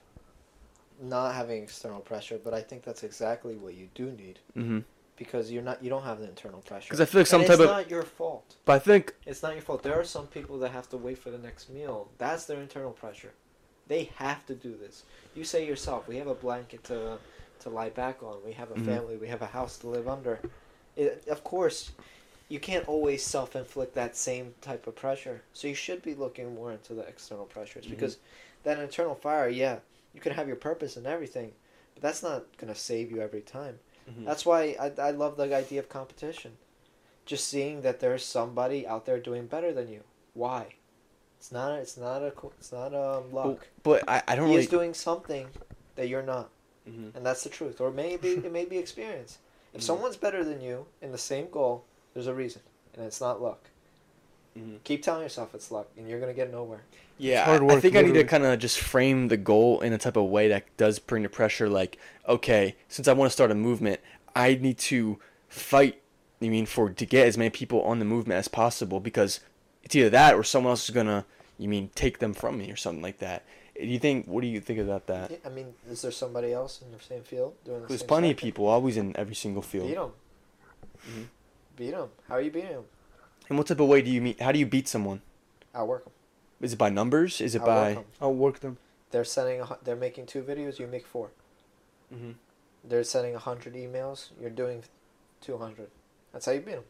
not having external pressure, but I think that's exactly what you do need Mm-hmm. because you don't have the internal pressure. Because I feel like some and type it's of. not your fault. But I think. It's not your fault. There are some people that have to wait for the next meal. That's their internal pressure. They have to do this. You say yourself, we have a blanket to lie back on. We have a Mhm. family. We have a house to live under. Of course, you can't always self-inflict that same type of pressure. So you should be looking more into the external pressures because that internal fire, yeah, you can have your purpose and everything, but that's not going to save you every time. Mhm. That's why I love the idea of competition. Just seeing that there's somebody out there doing better than you. Why? It's not luck. But I don't He really. is doing something that you're not, Mhm. and that's the truth. Or maybe it may be experience. If Mhm. someone's better than you in the same goal, there's a reason, and it's not luck. Mhm. Keep telling yourself it's luck, and you're gonna get nowhere. Yeah, It's hard I work, think I need to literally. kind of just frame the goal in a type of way that does bring the pressure. Like, okay, since I want to start a movement, I need to fight. To get as many people on the movement as possible because it's either that or someone else is gonna, take them from me or something like that. What do you think about that? Yeah, I mean, is there somebody else in the same field doing the There's same plenty of thing? people always in every single field. Beat them. Mhm. Beat them. How are you beating them? And what type of way do you meet? How do you beat someone? Outwork them. Is it by numbers? Is it Outwork by? 'em. I'll work them. They're making 2 videos. You make 4. Mhm. They're sending 100 emails. You're doing 200. That's how you beat them.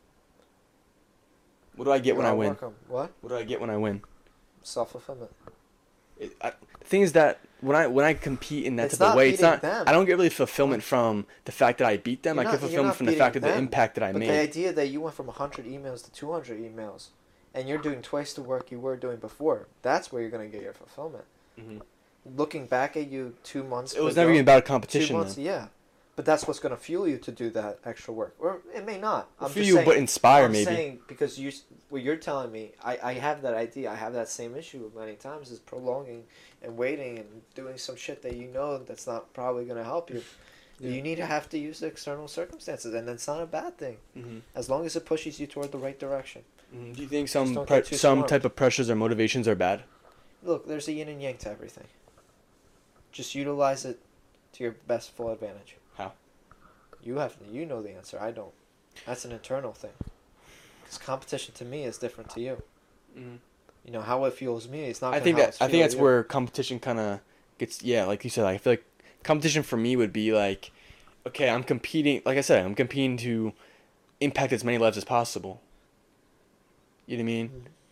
What do I get when I win? What? What do I get when I win? Self-fulfillment. The thing is that when I compete in that It's type of not way, it's not. beating them. I don't get really fulfillment from the fact that I beat them. You're I not- get you're fulfillment not from the beating fact of the them, impact that I But the made. idea that you went from 100 emails to 200 emails, and you're doing twice the work you were doing before, that's where you're going to get your fulfillment. Mhm. Looking back at you 2 months It was ago, never even about a 2 competition. months, Though. yeah. But that's what's going to fuel you to do that extra work. Or it may not. I'm For just you, saying, but inspire I'm maybe. saying because what you're telling me, I have that idea. I have that same issue many times is prolonging and waiting and doing some shit that you know that's not probably going to help you. Yeah. You need to have to use the external circumstances, and that's not a bad thing Mm-hmm. as long as it pushes you toward the right direction. Mm-hmm. Do you think Just some don't get too some smart. type of pressures or motivations are bad? Look, there's a yin and yang to everything. Just utilize it to your best full advantage. How? You know the answer. I don't. That's an internal thing. Because competition to me is different to you. Mm-hmm. You know how it fuels me. It's not. I gonna think how that it's I think fuel that's you. where competition kind of gets like you said. I feel like competition for me would be like, okay, I'm competing. Like I said, I'm competing to impact as many lives as possible. You know what I mean?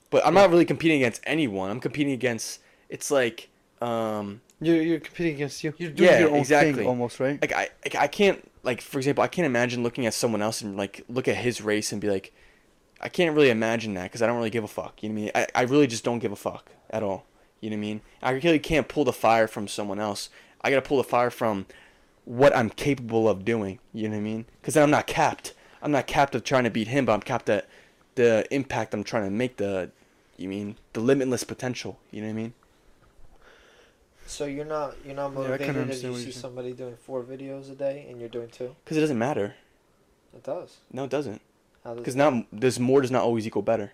But I'm not really competing against anyone. I'm competing against. It's like You're competing against you. You're doing Yeah, your own exactly. thing almost, right? I can't, like, for example, I can't imagine looking at someone else and like look at his race and be like, I can't really imagine that because I don't really give a fuck. You know what I mean? I really just don't give a fuck at all. You know what I mean? I really can't pull the fire from someone else. I gotta pull the fire from what I'm capable of doing. You know what I mean? Because then I'm not capped. I'm not capped of trying to beat him, but I'm capped at the impact I'm trying to make. The limitless potential. You know what I mean? So you're not kinda motivated if understand you what see you're saying. somebody doing 4 videos a day and you're doing 2? Because it doesn't matter. It does. No, it doesn't. How does Because now there's more does not always equal better.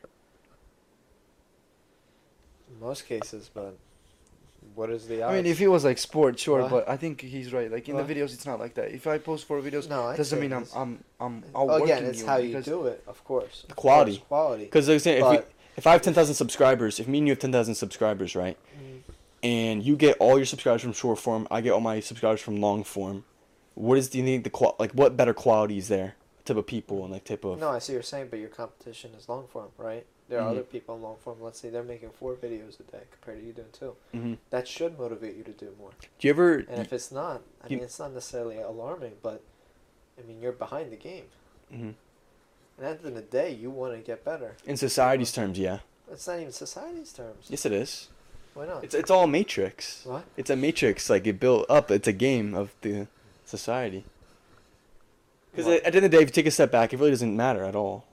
in most cases, but what is the I odds? mean, if it was like sport, sure, What? but I think he's right. Like in What? the videos, it's not like that. If I post 4 videos, No, I doesn't say mean it's- I'm outworking again, it's how you because- do it, of course. The quality. Of course, quality. Because like I said, But- if I have 10,000 subscribers, if me and you have 10,000 subscribers, right, and you get all your subscribers from short form, I get all my subscribers from long form, what is do you think what better quality is there? Type of people and like type of No, I see what you're saying, but your competition is long form, right? There are Mhm. other people in long form. Let's say they're making 4 videos a day compared to you doing 2. Mhm. That should motivate you to do more. Do you ever? And if it's not, I you- mean, it's not necessarily alarming, but I mean, you're behind the game. Mhm. And at the end of the day, you want to get better. In society's terms, yeah. It's not even society's terms. Yes, it is. Why not? It's all a matrix. What? It's a matrix, like it built up. It's a game of the society. Because What? at the end of the day, if you take a step back, it really doesn't matter at all.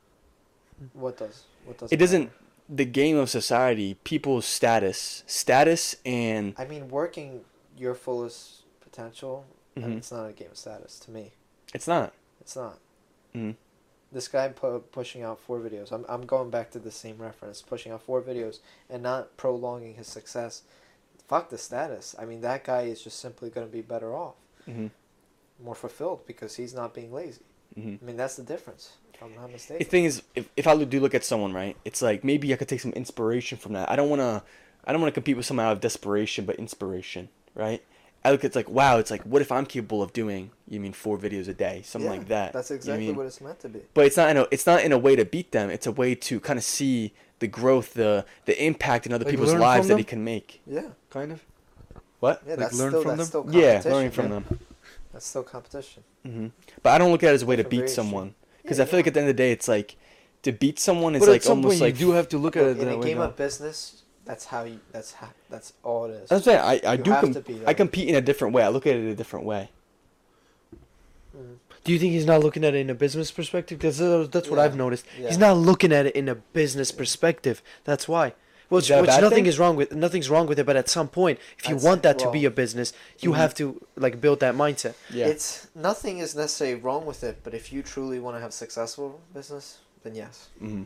What does? What does? It doesn't. The game of society, people's status, and I mean, working your fullest potential, and Mhm. it's not a game of status to me. it's not. It's not. Mhm. This guy pushing out 4 videos. I'm going back to the same reference, pushing out 4 videos and not prolonging his success. Fuck the status. I mean, that guy is just simply going to be better off, Mm-hmm. more fulfilled because he's not being lazy. Mm-hmm. I mean, that's the difference. If I'm not The mistaken. thing is, if I do look at someone, right, it's like maybe I could take some inspiration from that. I don't wanna compete with someone out of desperation, but inspiration, right? I look at it's like, wow, it's like, what if I'm capable of doing? You mean 4 videos a day, something Yeah, like that? That's You know exactly I mean? what it's meant to be. But it's not in a way to beat them. It's a way to kind of see the growth, the impact in other Like people's learn lives from that them? he can make. Yeah. kind of. What? Yeah, Like that's learn still from that's them? still Yeah, competition. learning from yeah. them. That's still competition. Hmm. But I don't look at it as a way to Different beat variation. someone because Yeah, I feel like at the end of the day, it's like to beat someone is But like at some almost point, like you do have to look at it in that a way. game though. of business, that's all it is. That's what I'm saying. I You do have to be I that. compete in a different way. I look at it a different way. Mhm. Do you think he's not looking at it in a business perspective? Because that's what Yeah. I've noticed. Yeah. He's not looking at it in a business perspective. That's why. Which that a bad nothing thing? is wrong with. Nothing's wrong with it. But at some point, if you I'd want say- that to be well- a business, you Mhm. have to like build that mindset. Yeah. It's nothing is necessarily wrong with it, but if you truly want to have successful business, then yes. Hmm.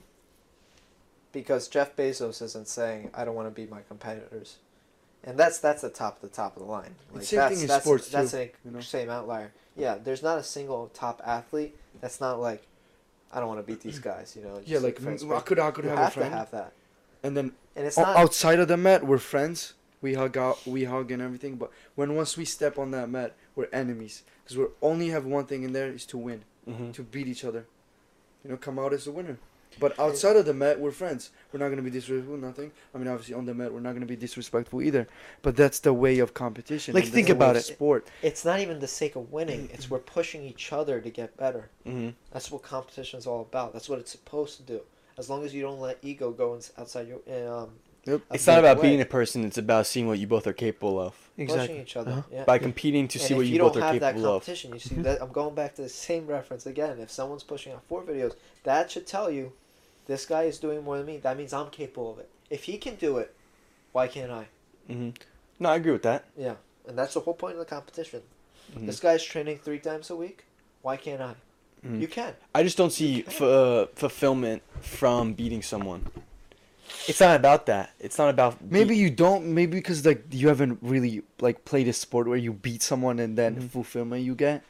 Because Jeff Bezos isn't saying I don't want to beat my competitors, and that's the top of the line. Like, Same that's, thing in that's, sports, That's too, a you know? same outlier. Yeah, there's not a single top athlete that's not like I don't want to beat these guys. You know. Yeah, just like friends, I but could you have a have friend, to have that, and then and it's not. outside of the mat, we're friends. We hug and everything. But once we step on that mat, we're enemies because we only have one thing in there is to win, Hmm. to beat each other. You know, come out as a winner. But outside of the mat, we're friends. We're not gonna be disrespectful. Nothing. I mean, obviously on the mat, we're not gonna be disrespectful either. But that's the way of competition. Like, and think that's the way about of it. Sport. It's not even the sake of winning. It's we're pushing each other to get better. Hmm. That's what competition is all about. That's what it's supposed to do. As long as you don't let ego go outside your Yep. It's not about way. beating a person. It's about seeing what you both are capable of. pushing each other. Uh-huh. Yeah. By competing to And see if what you you both don't are have that capable of. competition, you see that I'm going back to the same reference again. If someone's pushing out 4 videos, that should tell you this guy is doing more than me. That means I'm capable of it. If he can do it, why can't I? Hmm. No, I agree with that. Yeah, and that's the whole point of the competition. Mhm. This guy's training 3 times a week. Why can't I? Mhm. You can. I just don't see fulfillment from beating someone. It's not about that. It's not about Maybe you don't. Maybe because like you haven't really like played a sport where you beat someone and then Mhm. fulfillment you get.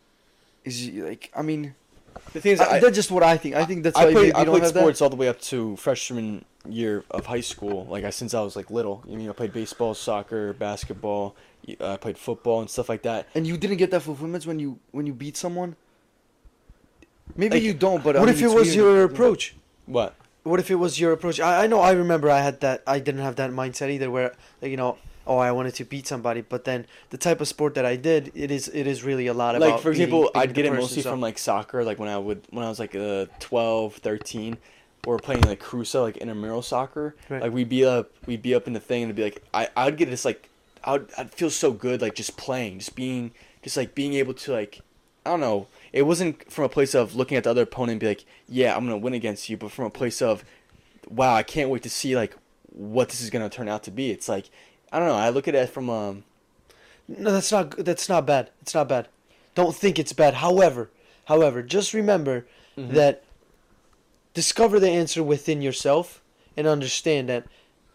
Is like I mean, the thing is, that's just what I think. I think that's why I maybe played, you I don't played have sports all the way up to freshman year of high school. Like since I was like little. You mean I played baseball, soccer, basketball. I played football and stuff like that. that. And you didn't get that fulfillment when you beat someone. Maybe Like, you don't. But I What mean, if it it's was weird, your you know? approach? What? what if it was your approach? I know, I remember I had that. I didn't have that mindset either, where like, oh, I wanted to beat somebody. But then the type of sport that I did, it is really a lot about. Like for example, beating I'd the get it person, mostly so- from like soccer. Like when I was like 12, 13, or playing like Crusoe, like intramural soccer. Right. Like we'd be up in the thing and it'd be like I'd get this like I'd feel so good like just playing, being able to like, I don't know. It wasn't from a place of looking at the other opponent and be like, yeah, I'm gonna win against you, but from a place of, wow, I can't wait to see like what this is gonna turn out to be. It's like, I don't know. I look at it from No, that's not bad. It's not bad. Don't think it's bad. However, just remember that discover the answer within yourself and understand that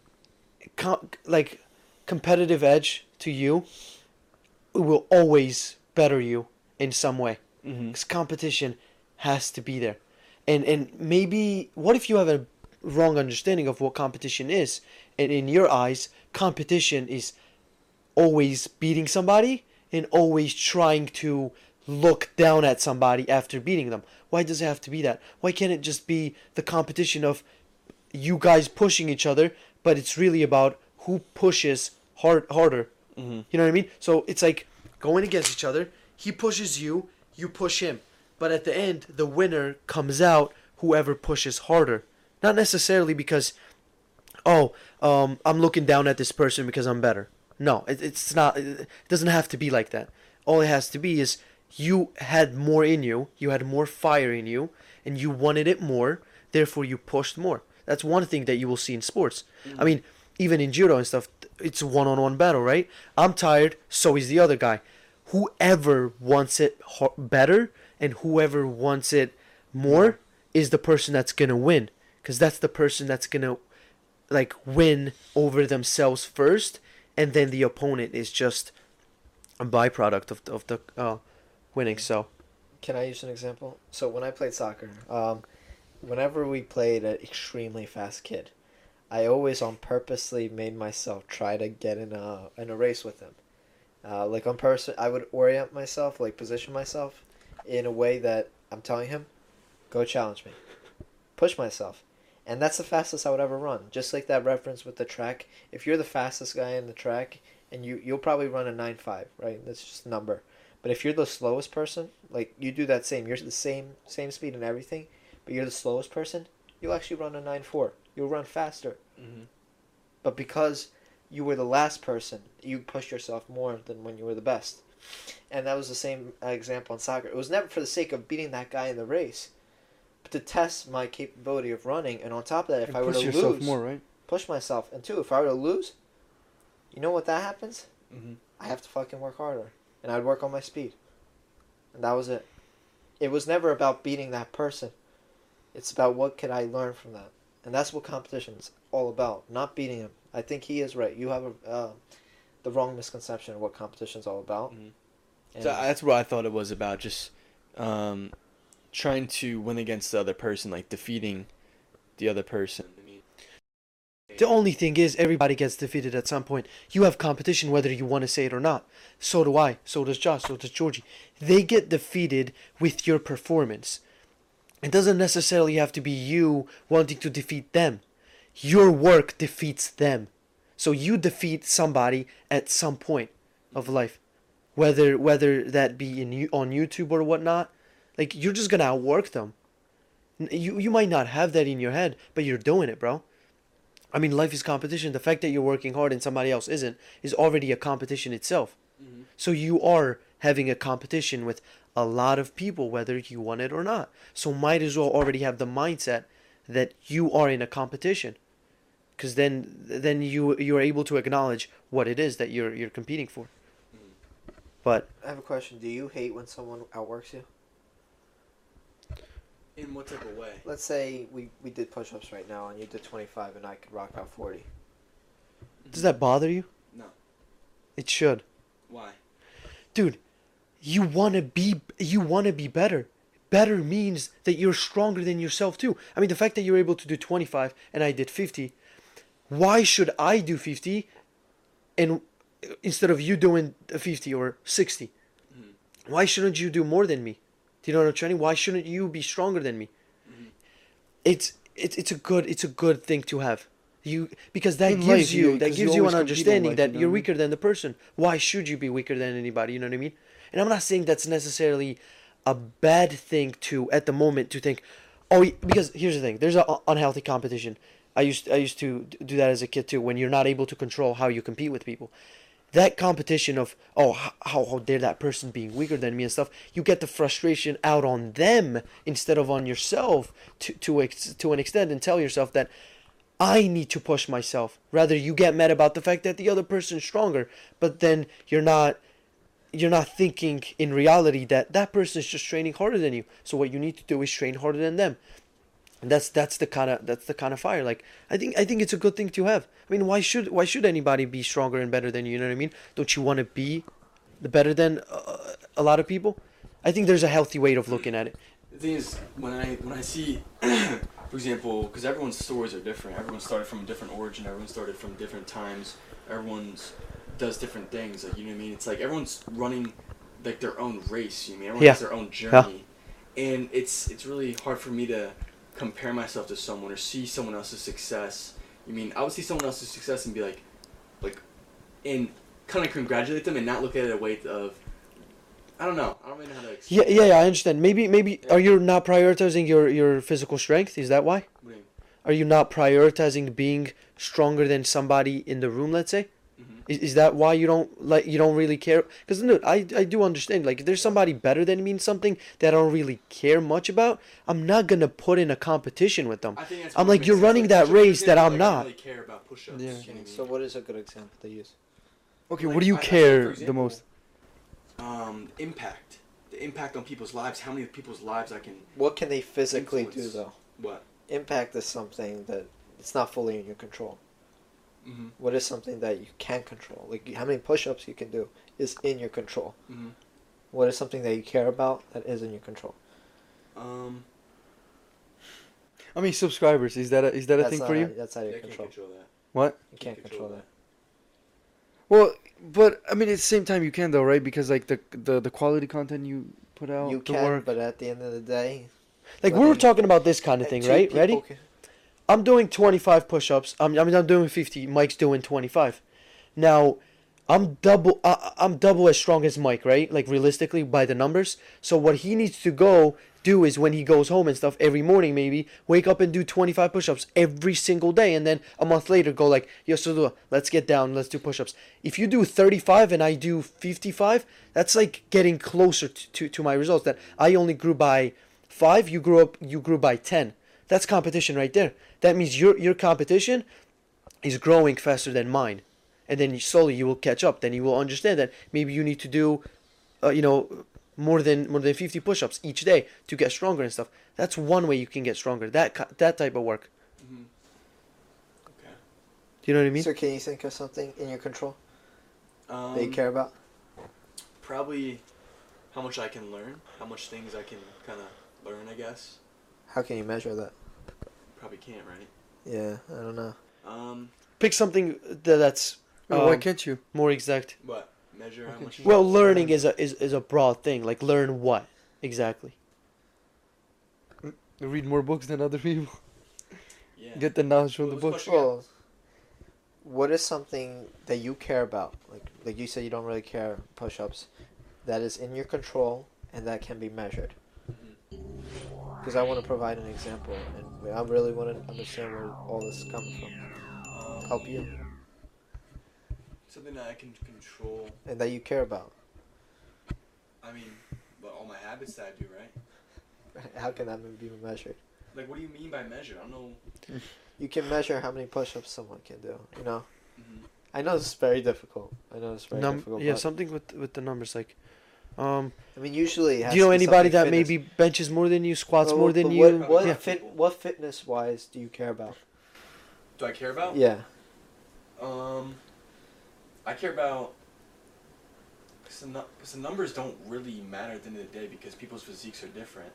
competitive edge to you will always better you in some way. Because competition has to be there. And maybe, what if you have a wrong understanding of what competition is? And in your eyes, competition is always beating somebody and always trying to look down at somebody after beating them. Why does it have to be that? Why can't it just be the competition of you guys pushing each other, but it's really about who pushes harder? You know what I mean? So it's like going against each other. He pushes you, you push him. But at the end, the winner comes out whoever pushes harder. Not necessarily because, I'm looking down at this person because I'm better. No, it's not. It doesn't have to be like that. All it has to be is you had more in you, you had more fire in you, and you wanted it more, therefore you pushed more. That's one thing that you will see in sports. I mean, even in judo and stuff, it's a one-on-one battle, right? I'm tired, so is the other guy. Whoever wants it better and whoever wants it more is the person that's going to win. Because that's the person that's going to like win over themselves first, and then the opponent is just a byproduct of the winning. So Can I use an example? So when I played soccer, whenever we played an extremely fast kid, I always on purposely made myself try to get in a race with him. Like on person, I would orient myself, like position myself, in a way that I'm telling him, go challenge me, push myself, and that's the fastest I would ever run. Just like that reference with the track, if you're the fastest guy in the track, and you'll probably run a 9.5, right? That's just a number. But if you're the slowest person, like you do that same, you're the same speed and everything, but you're the slowest person, you'll actually run a 9.4. You'll run faster. But because you were the last person, you pushed yourself more than when you were the best. And that was the same example in soccer. It was never for the sake of beating that guy in the race, but to test my capability of running. And on top of that, if I were to yourself lose, more, right? push myself. And two, if I were to lose, you know what that happens? I have to fucking work harder. And I'd work on my speed. And that was it. It was never about beating that person. It's about what could I learn from that. And that's what competition's all about, not beating him. I think he is right. You have the wrong misconception of what competition's all about. So that's what I thought it was about, just trying to win against the other person, like defeating the other person. the only thing is, everybody gets defeated at some point. You have competition whether you want to say it or not. So do I. So does Josh. So does Georgie. They get defeated with your performance. It doesn't necessarily have to be you wanting to defeat them. Your work defeats them. So you defeat somebody at some point of life. Whether that be on YouTube or whatnot. Like, you're just going to outwork them. You might not have that in your head, but you're doing it, bro. I mean, life is competition. The fact that you're working hard and somebody else isn't is already a competition itself. So you are having a competition with a lot of people, whether you want it or not. So might as well already have the mindset that you are in a competition, because then you are able to acknowledge what it is that you're competing for. But I have a question. Do you hate when someone outworks you? In what type of way? Let's say we did push-ups right now and you did 25 and I could rock out 40. does that bother you? No. It should. Why? Dude, you want to be better. Better means that you're stronger than yourself too. I mean, the fact that you're able to do 25 and I did 50, why should I do 50 and instead of you doing 50 or 60? Why shouldn't you do more than me? Do you know what I'm trying? Why shouldn't you be stronger than me? it's a good thing to have. Because that In gives life, you yeah, that 'cause you gives you always an compete in understanding life, that you know you're what I mean? weaker than the person. Why should you be weaker than anybody? You know what I mean? And I'm not saying that's necessarily a bad thing to at the moment to think, because here's the thing: there's an unhealthy competition. I used to do that as a kid too. When you're not able to control how you compete with people, that competition of how dare that person being weaker than me and stuff, you get the frustration out on them instead of on yourself to an extent, and tell yourself that I need to push myself. Rather, you get mad about the fact that the other person's stronger, but then you're not thinking in reality that that person is just training harder than you. So what you need to do is train harder than them. And that's the kind of fire. Like I think it's a good thing to have. I mean, why should anybody be stronger and better than you? You know what I mean? Don't you want to be the better than a lot of people? I think there's a healthy way of looking at it. The thing is, when I see, for example, because everyone's stories are different. Everyone started from a different origin. Everyone started from different times. Everyone's does different things. Like, you know what I mean? It's like everyone's running like their own race. You know what I mean? Everyone has their own journey, and it's really hard for me to compare myself to someone or see someone else's success. You mean I would see someone else's success and be like, and kind of congratulate them and not look at it a way of, I don't know. I don't really know how to explain. Yeah, I understand. Maybe are you not prioritizing your physical strength? Is that why? What do you mean? Are you not prioritizing being stronger than somebody in the room? Let's say. Is that why you don't really care? Because dude, I do understand. Like, if there's somebody better than me in something that I don't really care much about, I'm not gonna put in a competition with them. I think that's I'm what like, makes you're sense. running Like, that push-up, for race that example, I'm like, I not. don't really care about push-ups. Yeah. You know what I mean? So what is a good example to use? Okay, Like, what do you I think, care for the example, most? Impact. The impact on people's lives. How many people's lives I can. What can they physically Influence. do though? What? Impact is something that it's not fully in your control. Mm-hmm. What is something that you can control? Like how many push-ups you can do is in your control. Mm-hmm. What is something that you care about that is in your control? I mean, subscribers. Is that a That's thing not for out- you? That's out of They your can't control. control that. What? You can't control that. Well, but I mean, at the same time, you can though, right? Because like the quality content you put out, You the can, work. but at the end of the day, Like, we whether were you- talking about this kind of thing, two right? people Ready? can- I'm doing 25 push-ups. I'm doing 50. Mike's doing 25. Now, I'm double as strong as Mike, right? Like, realistically, by the numbers. So what he needs to go do is, when he goes home and stuff every morning, maybe wake up and do 25 push-ups every single day, and then a month later go like, yo, so let's get down, let's do push-ups. If you do 35 and I do 55, that's like getting closer to my results. That I only grew by 5, you grew by 10. That's competition right there. That means your competition is growing faster than mine, and then slowly you will catch up. Then you will understand that maybe you need to do, more than 50 push-ups each day to get stronger and stuff. That's one way you can get stronger. That type of work. Mm-hmm. Okay. Do you know what I mean? So can you think of something in your control that you Um, care about? Probably how much I can learn. How much things I can kind of learn, I guess. How can you measure that? Probably can't, right? Yeah, I don't know. Pick something that's Why can't you? more exact. What? Measure how Okay. much. Well, learning is a broad thing. Like, learn what exactly? Read more books than other people. Yeah. Get the knowledge from the What was books. the question? Well, what is something that you care about? Like you said, you don't really care push-ups. That is in your control and that can be measured. Because I want to provide an example, and I really want to understand where all this is coming from. Help you, Something that I can control. and that you care about. I mean, but all my habits that I do, right? How can that be measured? Like, what do you mean by measure? I don't know. You can measure how many push-ups someone can do. You know. Mm-hmm. I know this is very difficult. difficult. Yeah, but, something with the numbers. Like, I mean, usually. It has do you know to be anybody something that fitness. maybe benches more than you, squats Well, more than but you? What Yeah. what fitness-wise do you care about? Do I care about? Yeah. I care about. Because the numbers don't really matter at the end of the day because people's physiques are different.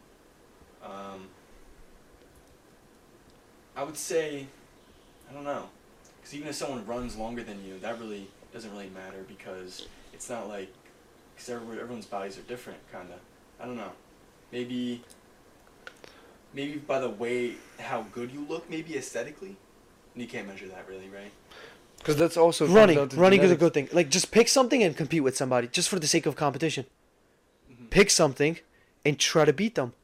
I would say, I don't know, because even if someone runs longer than you, that really doesn't really matter because it's not like, because everyone's bodies are different, kind of. I don't know. Maybe maybe by the way how good you look, maybe aesthetically. And you can't measure that really, right? Because that's also Running is a good thing. Like, just pick something and compete with somebody, just for the sake of competition. Mhm. Pick something, and try to beat them.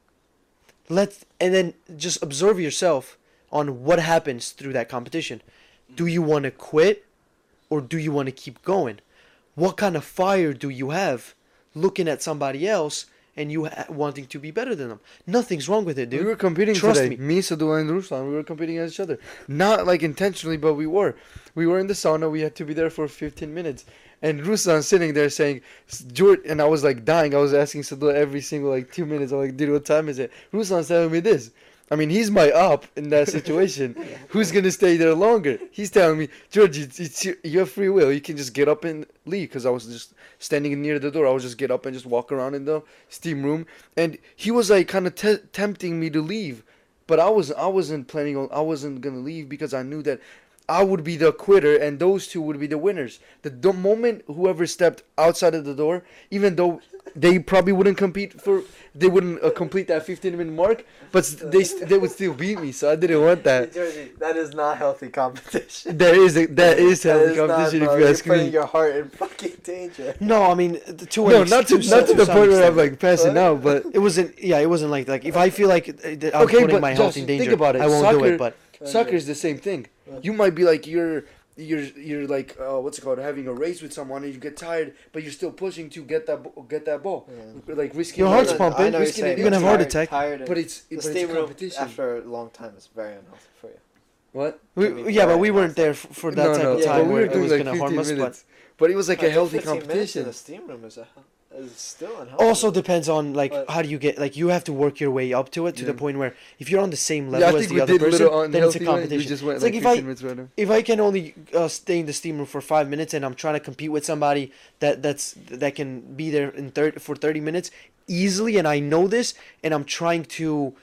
And then just observe yourself on what happens through that competition. Do you want to quit, or do you want to keep going? What kind of fire do you have, looking at somebody else and you wanting to be better than them? Nothing's wrong with it, dude. We were competing Trust today. me. Me, Sadullah, and Ruslan. We were competing against each other. Not like intentionally, but we were. We were in the sauna. We had to be there for 15 minutes. And Ruslan sitting there saying, George, and I was like dying. I was asking Sadullah every single like 2 minutes. I'm like, dude, what time is it? Ruslan's telling me this. I mean, he's my up in that situation. Who's going to stay there longer? He's telling me, George, you have free will. You can just get up and leave. Because I was just standing near the door. I would just get up and just walk around in the steam room. And he was like kind of tempting me to leave. But I wasn't planning on, I wasn't going to leave because I knew that I would be the quitter and those two would be the winners. The moment whoever stepped outside of the door, even though they probably wouldn't complete that 15-minute mark, but they would still beat me. So I didn't want that. Georgie, that is not healthy competition. That is healthy That is competition not, if bro. you ask You're putting me. your heart in fucking danger. No, I mean, not Not to the point where I'm like passing out, but It wasn't like if I feel like I'm Okay, putting but my health Josh, in danger, think about it. I won't do Soccer- it. But soccer is the same thing. You might be like you're like what's it called, having a race with someone and you get tired, but you're still pushing to get that ball, like risking. Your heart's it. pumping. I know risking you're it. You're gonna have a heart tired- attack. Tired and But it's the but steam it's room competition. after a long time is very unhealthy for you. What? yeah, but we weren't there for that type of yeah, time but we where were it doing was gonna harm us. But But it was like a healthy 15 minutes in competition. the steam room is still unhealthy. also depends on like But- how do you get like you have to work your way up to it to the Yeah. point where if you're on the same Yeah, I level as think the we other did a person, little then it's a unhealthy. We competition. just went It's like like 15 minutes right now. if I can only stay in the steam room for 5 minutes and I'm trying to compete with somebody that can be there for 30 minutes easily, and I know this, and I'm trying to,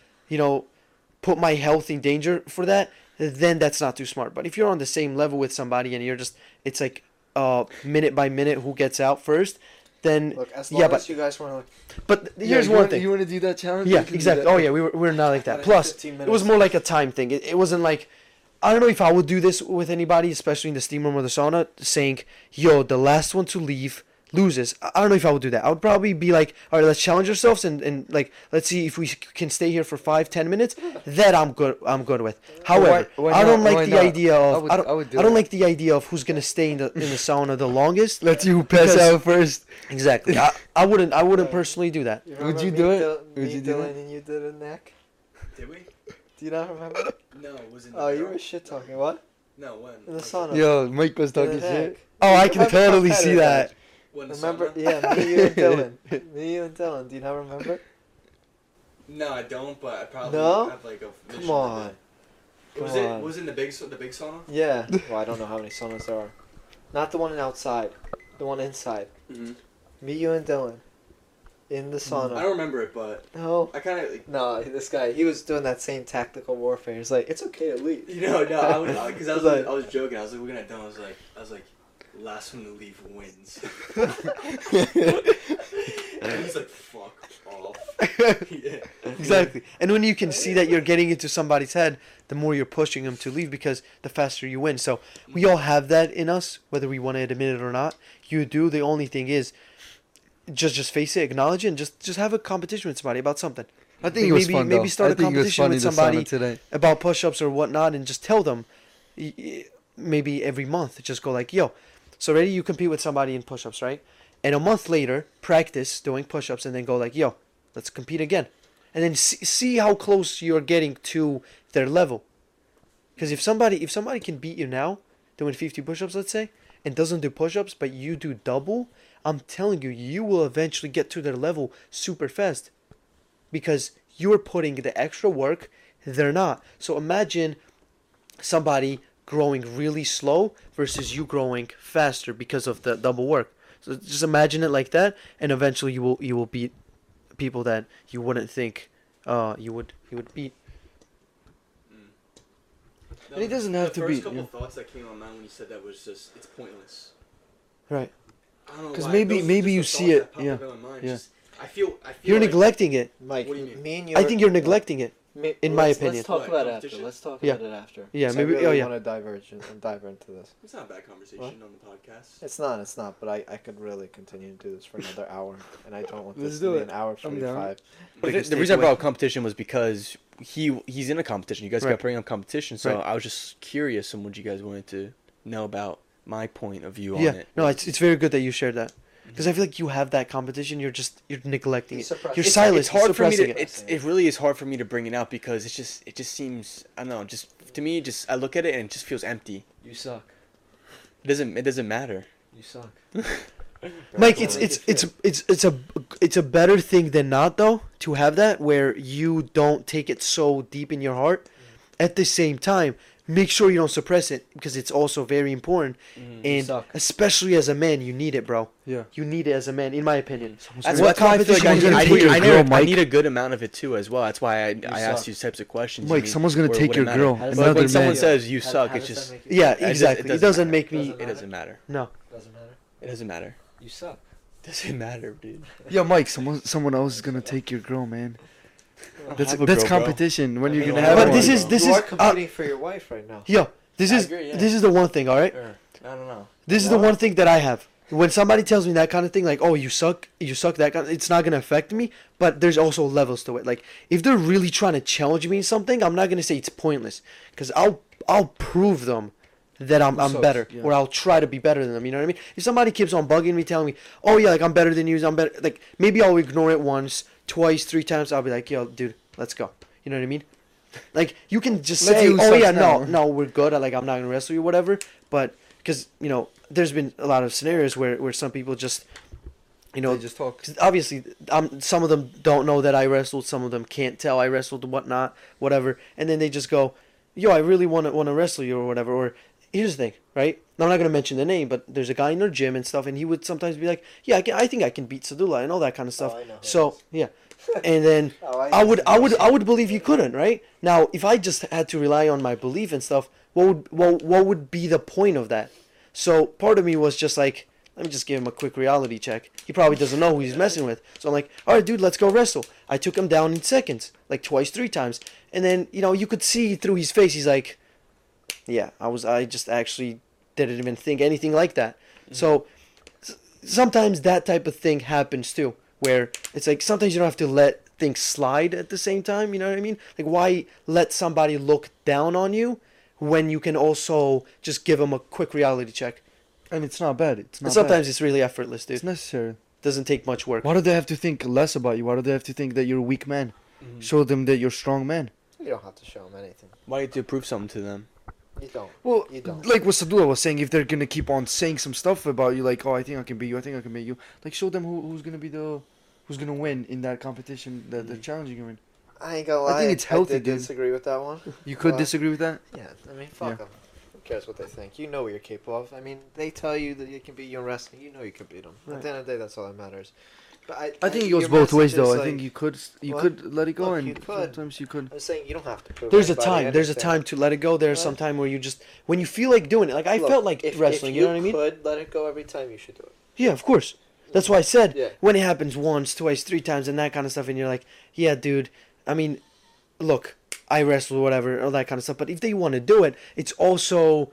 put my health in danger for that, then that's not too smart. But if you're on the same level with somebody and it's like minute by minute who gets out first, then Look, as yeah, long but as you guys want to. but here's one thing. You want to do that challenge? Yeah, We can do exactly. that. Oh yeah, we're not like that. Gotta Plus, 15 it minutes. was more like a time thing. It wasn't like, I don't know if I would do this with anybody, especially in the steam room or the sauna, saying, "Yo, the last one to leave loses." I don't know if I would do that. I would probably be like, "All right, let's challenge ourselves and like let's see if we can stay here for 5-10 minutes." That I'm good with. However, why I don't not? Why like the not? idea of I would do I don't it. like the idea of who's gonna stay in the sauna the longest. Let you pass Because- out first. Exactly. I wouldn't personally do that. Would you do it? Would you do Dylan that? and you did a neck? Did we? Do you not remember? No, it was in. Oh, you were shit talking. What? No, when? In the sauna. Yo, Mike was In the talking neck. shit. Oh, I can Remember totally how see bad that. When the Remember? sauna? Yeah, me, you, and Dylan. Me, you, and Dylan. Do you not remember? No, I don't. But I probably No? have like a. vision Come of on. it. Come Was on. it? Was it in the big sauna? Yeah. Well, I don't know how many saunas there are. Not the one outside. The one inside. Mm-hmm. Me, you, and Dylan. In the I sauna. don't remember it, but No. I kind of like. No, this guy, he was doing that same tactical warfare. He's like, it's okay to leave. No, I was because It's like- I was joking. I was like, we're gonna done. I was like, last one to leave wins. And he's like, fuck off. Yeah. Exactly. And when you can see that you're getting into somebody's head, the more you're pushing them to leave because the faster you win. So we all have that in us, whether we want to admit it or not. You do. The only thing is, just face it, acknowledge it, and just have a competition with somebody about something. I think it was fun maybe though. start I a think it was competition funny with the sauna somebody today. about push-ups or whatnot, and just tell them. Maybe every month, just go like, yo, so ready? You compete with somebody in push-ups, right? And a month later, practice doing push-ups, and then go like, yo, let's compete again, and then see how close you're getting to their level. Because if somebody can beat you now, doing 50 push-ups, let's say, and doesn't do push-ups, but you do double, I'm telling you, you will eventually get to their level super fast. Because you're putting the extra work, they're not. So imagine somebody growing really slow versus you growing faster because of the double work. So just imagine it like that, and eventually you will beat people that you wouldn't think you would beat. And it doesn't have to be, The first couple yeah. thoughts that came to my mind when you said that was just, it's pointless. Right. I don't know 'Cause why. maybe- Those are maybe just you the see thoughts it, that popped yeah, up in my mind. yeah. Just, I feel You're like, neglecting it. Mike, What do you mean? me and you. I think you're neglecting it. In my Let's opinion. talk about it after. Competition? Let's talk Yeah. about it after. Yeah, 'Cause maybe- I really yeah. want to diverge and dive into this. It's not a bad conversation on the podcast. It's not. But I could really continue to do this for another hour, and I don't want Let's this do to be it. an hour I'm down. 45. Biggest The reason I takeaway. brought up competition was because he's in a competition. You guys Right. kept bringing up competition, so Right. I was just curious on what you guys wanted to know about my point of view on Yeah, it. no, it's very good that you shared that because I feel like you have that competition. You're neglecting You it. suppress You're it. silent. It's hard for me suppressing to. it. It really is hard for me to bring it out because it just seems I don't know. Just to me, just I look at it and it just feels empty. You suck. It doesn't matter. You suck. Mike, it's a better thing than not though to have that where you don't take it so deep in your heart. At the same time, make sure you don't suppress it because it's also very important. And suck. especially as a man, you need it, bro. Yeah. You need it as a man, in my opinion. That's What why I feel like competition I is gonna need, take I, your need, girl, I Mike? need a good amount of it too as well. That's why I asked suck. these types of questions. Mike, I mean, someone's gonna where- take would your it matter? girl. How does But Another when someone man. says you How suck, does it's that just make you Yeah, feel? exactly. It doesn't make me. Doesn't it doesn't matter. No. Doesn't matter. It doesn't matter. You suck. It doesn't matter, dude. Yeah, Mike, someone else is gonna take your girl, man. That's have a that's girl, bro. competition. When I you're mean, gonna well, have But one. this You is are competing for your wife right now. yo. This I is agree, yeah. this is the one thing. All right. I don't know. This is the one thing that I have. When somebody tells me that kind of thing, like, "Oh, you suck," that kind, it's not gonna affect me. But there's also levels to it. Like, if they're really trying to challenge me in something, I'm not gonna say it's pointless, because I'll prove them that I'm sucks? better, Yeah. or I'll try to be better than them. You know what I mean? If somebody keeps on bugging me, telling me, "Oh yeah, like I'm better than you," I'm better. Like maybe I'll ignore it once, twice, 3 times. I'll be like, "Yo, dude, let's go." You know what I mean? Like you can just Let's say, see who "Oh sucks yeah, now." no, we're good. Like I'm not gonna wrestle you, whatever." But because there's been a lot of scenarios where some people just, They just talk. 'cause obviously, some of them don't know that I wrestled. Some of them can't tell I wrestled, whatnot, whatever. And then they just go, "Yo, I really want to wrestle you," or whatever. Or here's the thing, right? I'm not gonna mention the name, but there's a guy in their gym and stuff, and he would sometimes be like, "Yeah, I think I can beat Sadula and all that kind of stuff." I know who So it is. yeah, and then I would believe you couldn't, right? Now, if I just had to rely on my belief and stuff, what would be the point of that? So part of me was just like, let me just give him a quick reality check. He probably doesn't know who he's messing with. So I'm like, all right, dude, let's go wrestle. I took him down in seconds, like twice, 3 times, and then you could see through his face, he's like, yeah, I just actually didn't even think anything like that. So sometimes that type of thing happens too, where it's like sometimes you don't have to let things slide at the same time. You know what I mean? Like why let somebody look down on you when you can also just give them a quick reality check? And it's not bad. It's not And sometimes bad. it's really effortless, dude. It's necessary. Doesn't take much work. Why do they have to think less about you? Why do they have to think that you're a weak man? Show them that you're a strong man. You don't have to show them anything. Why do you have to prove something to them? You don't. Well, You don't. like what Sadula was saying, if they're gonna keep on saying some stuff about you, like, "Oh, I think I can beat you. I think I can beat you," like, show them who's gonna be who's gonna win in that competition that they're challenging you in. I ain't gonna lie. I think it's healthy, I did dude. disagree with that one. You could Well, disagree with that. Yeah, I mean, fuck Yeah. them. Who cares what they think? You know what you're capable of. I mean, they tell you that you can beat you in wrestling. You know you can beat them. Right. At the end of the day, that's all that matters. But I think it goes your both ways, message though. is I think like- you What? could let it go, Look, and you could. sometimes you could. I'm saying you don't have to prove. There's a anybody time. There's a anything. time to let it go. There's Right. some time where you just when you feel like doing it. Like I Look, felt like if, wrestling. If You know what I mean? could let it go every time, you should do it. Yeah, of course. That's why I said Yeah. when it happens once, twice, 3 times, and that kind of stuff, and you're like, yeah, dude. I mean, look, I wrestle, whatever, all that kind of stuff. But if they want to do it, it's also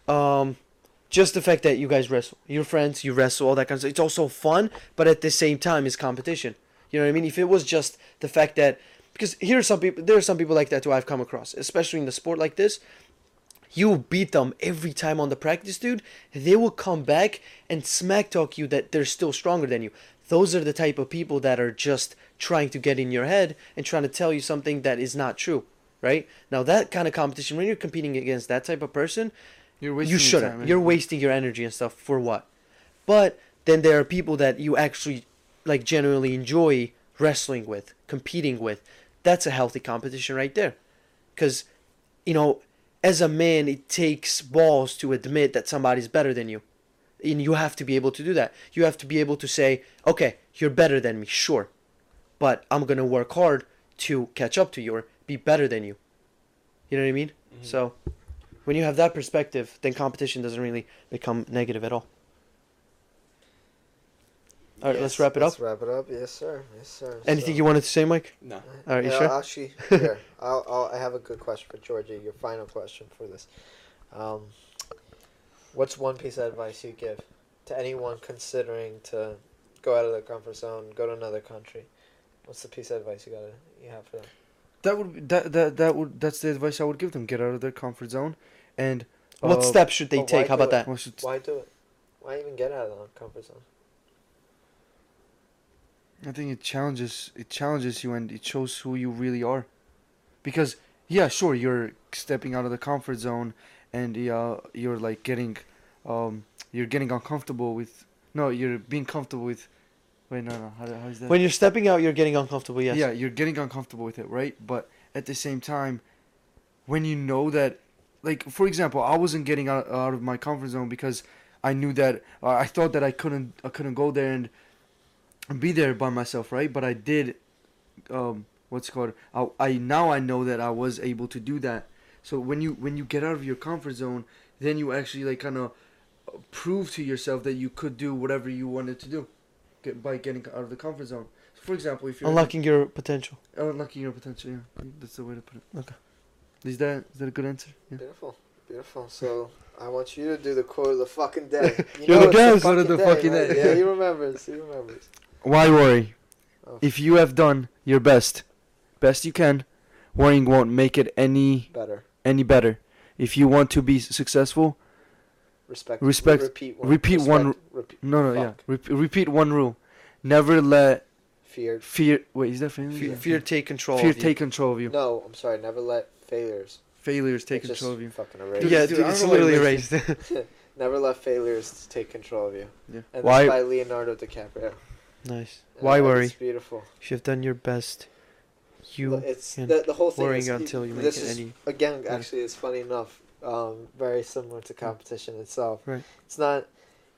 just the fact that you guys wrestle. You're friends, you wrestle, all that kind of stuff. It's also fun, but at the same time, it's competition. You know what I mean? If it was just the fact that, because there are some people like that too I've come across, especially in the sport like this. You beat them every time on the practice, dude. They will come back and smack talk you that they're still stronger than you. Those are the type of people that are just trying to get in your head and trying to tell you something that is not true, right? Now that kind of competition, when you're competing against that type of person, You're wasting you your shouldn't. time, You're man. wasting your energy and stuff for what? But then there are people that you actually like genuinely enjoy wrestling with, competing with. That's a healthy competition right there. Because, as a man, it takes balls to admit that somebody's better than you. And you have to be able to do that. You have to be able to say, okay, you're better than me, sure. But I'm going to work hard to catch up to you or be better than you. You know what I mean? So when you have that perspective, then competition doesn't really become negative at all. All right, let's wrap it up. Let's wrap it up. Yes, sir. Yes, sir. Anything So- you wanted to say, Mike? No. All right, you Yeah, sure? Actually, here, I have a good question for Georgie. Your final question for this. What's one piece of advice you give to anyone considering to go out of their comfort zone, go to another country? What's the piece of advice you have for them? That's the advice I would give them. Get out of their comfort zone, and What steps should they but why take? How about do it? that? what should- Why do it? Why even get out of the comfort zone? I think it challenges you and it shows who you really are. Because yeah, sure, you're stepping out of the comfort zone and you're like getting you're getting uncomfortable with you're being comfortable with how is that? When you're stepping out, you're getting uncomfortable. Yes. Yeah, you're getting uncomfortable with it, right? But at the same time, when you know that, like for example, I wasn't getting out of my comfort zone because I knew that I thought that I couldn't go there and be there by myself, right? But I did. What's it called? I know that I was able to do that. So when you get out of your comfort zone, then you actually like kind of prove to yourself that you could do whatever you wanted to do, by getting out of the comfort zone. So for example, if you're Unlocking your potential. unlocking your potential, yeah, that's the way to put it. Okay. Is that a good answer? Yeah. Beautiful, beautiful. So I want you to do the quote of the fucking day. You're the it's guest. Quote of the fucking right? day. Yeah, he remembers. He remembers. Why worry? Oh. If you have done your best you can, worrying won't make it any better. If you want to be successful, Respect. repeat one. Repeat. Repeat one rule. Never let Fear. Wait, is that famous? Fear take control. Fear of you. take control of you. No, I'm sorry. Never let failures. Failures take It's just control of you. Fucking erase. Yeah, Dude, dude, I it's don't know why literally it erased. Never let failures take control of you. Yeah. And Why- that's by Leonardo DiCaprio. Nice. And Why I think worry? It's beautiful. If you've done your best, you It's can the whole thing worrying is, until you make this it is, any. again, better. actually, it's funny enough. Very similar to competition itself. Right. It's not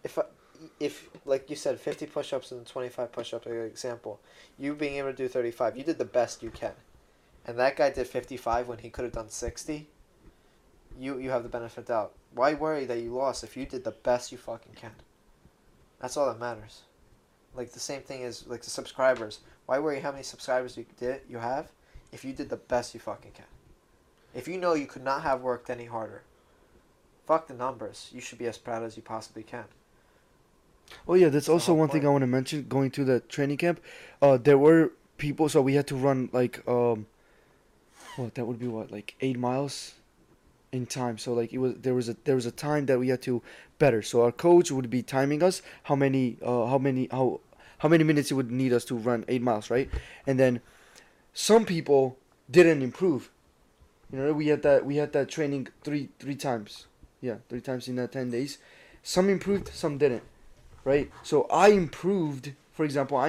if like you said, 50 push-ups and 25 push-ups. Like an example, you being able to do 35, you did the best you can, and that guy did 55 when he could have done 60. You have the benefit of doubt. Why worry that you lost if you did the best you fucking can? That's all that matters. Like the same thing is like the subscribers. Why worry how many subscribers you have if you did the best you fucking can? If you know you could not have worked any harder, fuck the numbers. You should be as proud as you possibly can. Oh yeah, that's the also whole one thing point. I want to mention. Going to the training camp, there were people. So we had to run like that would be like 8 miles in time. So like there was a time that we had to better. So our coach would be timing us how many minutes he would need us to run 8 miles, right? And then some people didn't improve. You know, we had that training three times. Yeah, 3 times in that 10 days. Some improved, some didn't. Right? So I improved, for example,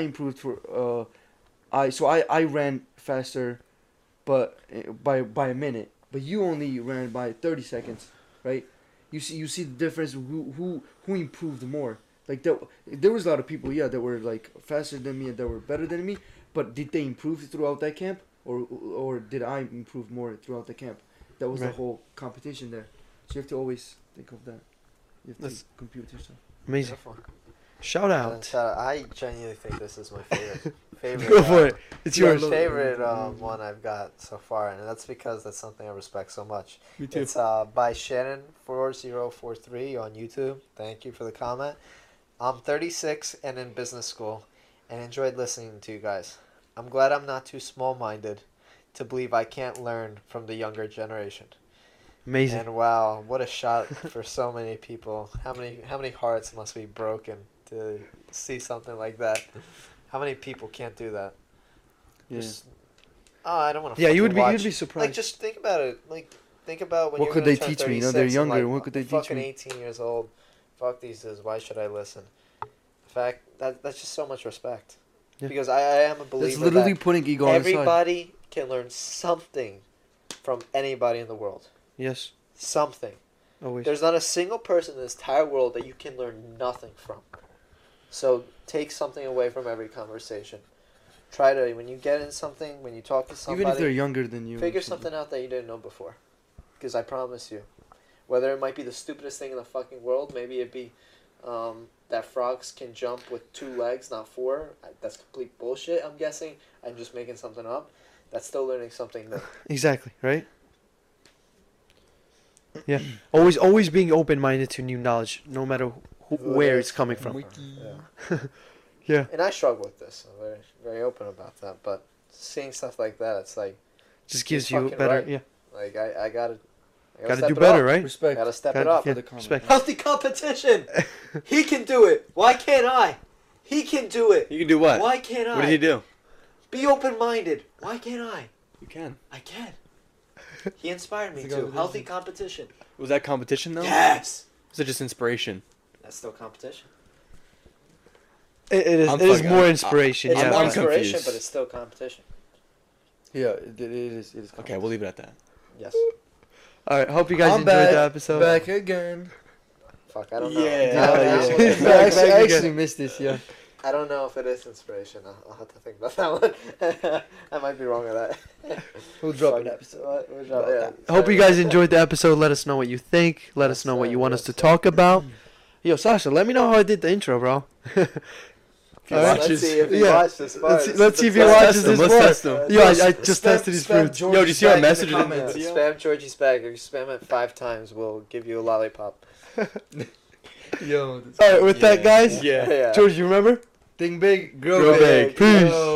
I ran faster but by a minute. But you only ran by 30 seconds, right? You see the difference who improved more. Like there was a lot of people, yeah, that were like faster than me and that were better than me, but did they improve throughout that camp or did I improve more throughout the camp? That was the Right. whole competition there. So you have to always think of that. You have That's- to compute yourself. Amazing. Beautiful. Shout And out. shout out. I genuinely think this is my favorite. Go for it. It's Yeah, yours. look- Favorite one I've got so far, and that's because that's something I respect so much. Me too. It's by Shannon4043 on YouTube. Thank you for the comment. I'm 36 and in business school, and enjoyed listening to you guys. I'm glad I'm not too small-minded to believe I can't learn from the younger generation. Amazing. And wow, what a shot for so many people. How many hearts must be broken to see something like that? How many people can't do that? Yeah. Just, I don't want to. Yeah, you'd be watch. surprised. Like, just think about it. Like, think about when What you're could gonna they turn teach me? You know, they're 36 and, younger. like, What could they I'm teach fucking me? 18 years old. Fuck these dudes. Why should I listen? In fact, that's just so much respect. Yeah. Because I am a believer That's literally that putting ego on the side. everybody can learn something from anybody in the world. Yes. Something. Always. There's not a single person in this entire world that you can learn nothing from. So take something away from every conversation. Try to, when you get in something, when you talk to somebody, Even if they're younger than you. figure something out that you didn't know before. Because I promise you, whether it might be the stupidest thing in the fucking world, maybe it be that frogs can jump with 2 legs, not 4. That's complete bullshit. I'm guessing. I'm just making something up. That's still learning something new. Exactly, right? Yeah. Always being open-minded to new knowledge, no matter where it's coming from. Yeah. Yeah. And I struggle with this. I'm very, very open about that. But seeing stuff like that, it's like, Just gives it's you fucking better. right. Yeah. like I gotta Gotta step do it better, up. right? Respect. Gotta step Gotta- it up. yeah. For the comment. Respect. Healthy competition. He can do it. Why can't I? He can do it. You can do what? Why can't I? What did he do? Be open-minded. Why can't I? You can. I can. He inspired me It's a to. competition. Healthy competition. Was that competition though? Yes. Was it just inspiration? That's still competition. It is. I'm It is fucking- more inspiration. It's Yeah. more I'm inspiration, confused. but it's still competition. Yeah, it is. It is. Okay, we'll leave it at that. Yes. All right. Hope you guys I'm enjoyed back. the episode. Back again. Fuck, I don't know. Yeah. I don't Yeah, know. yeah. I Back actually again. missed this. Yeah. I don't know if it is inspiration. I'll have to think about that one. I might be wrong with that. We'll drop Fuck an it. episode. We'll drop, yeah. I hope you guys enjoyed the episode. Let us know what you think. Let us know what you want us to talk about. Yo, Sasha, let me know how I did the intro, bro. If he All right. Let's watches, see if he Yeah. watched this part. Let's see if he Let's watches test him, this let's part. test him. Yo, I just tested his fruits. Yo, do you see our message in the Yeah, comments? spam Georgie's bag. If you spam it 5 times, we'll give you a lollipop. Yo. All right, with that, guys. Yeah. Yeah. George, you remember? Think big, Grow big. Peace. Yo.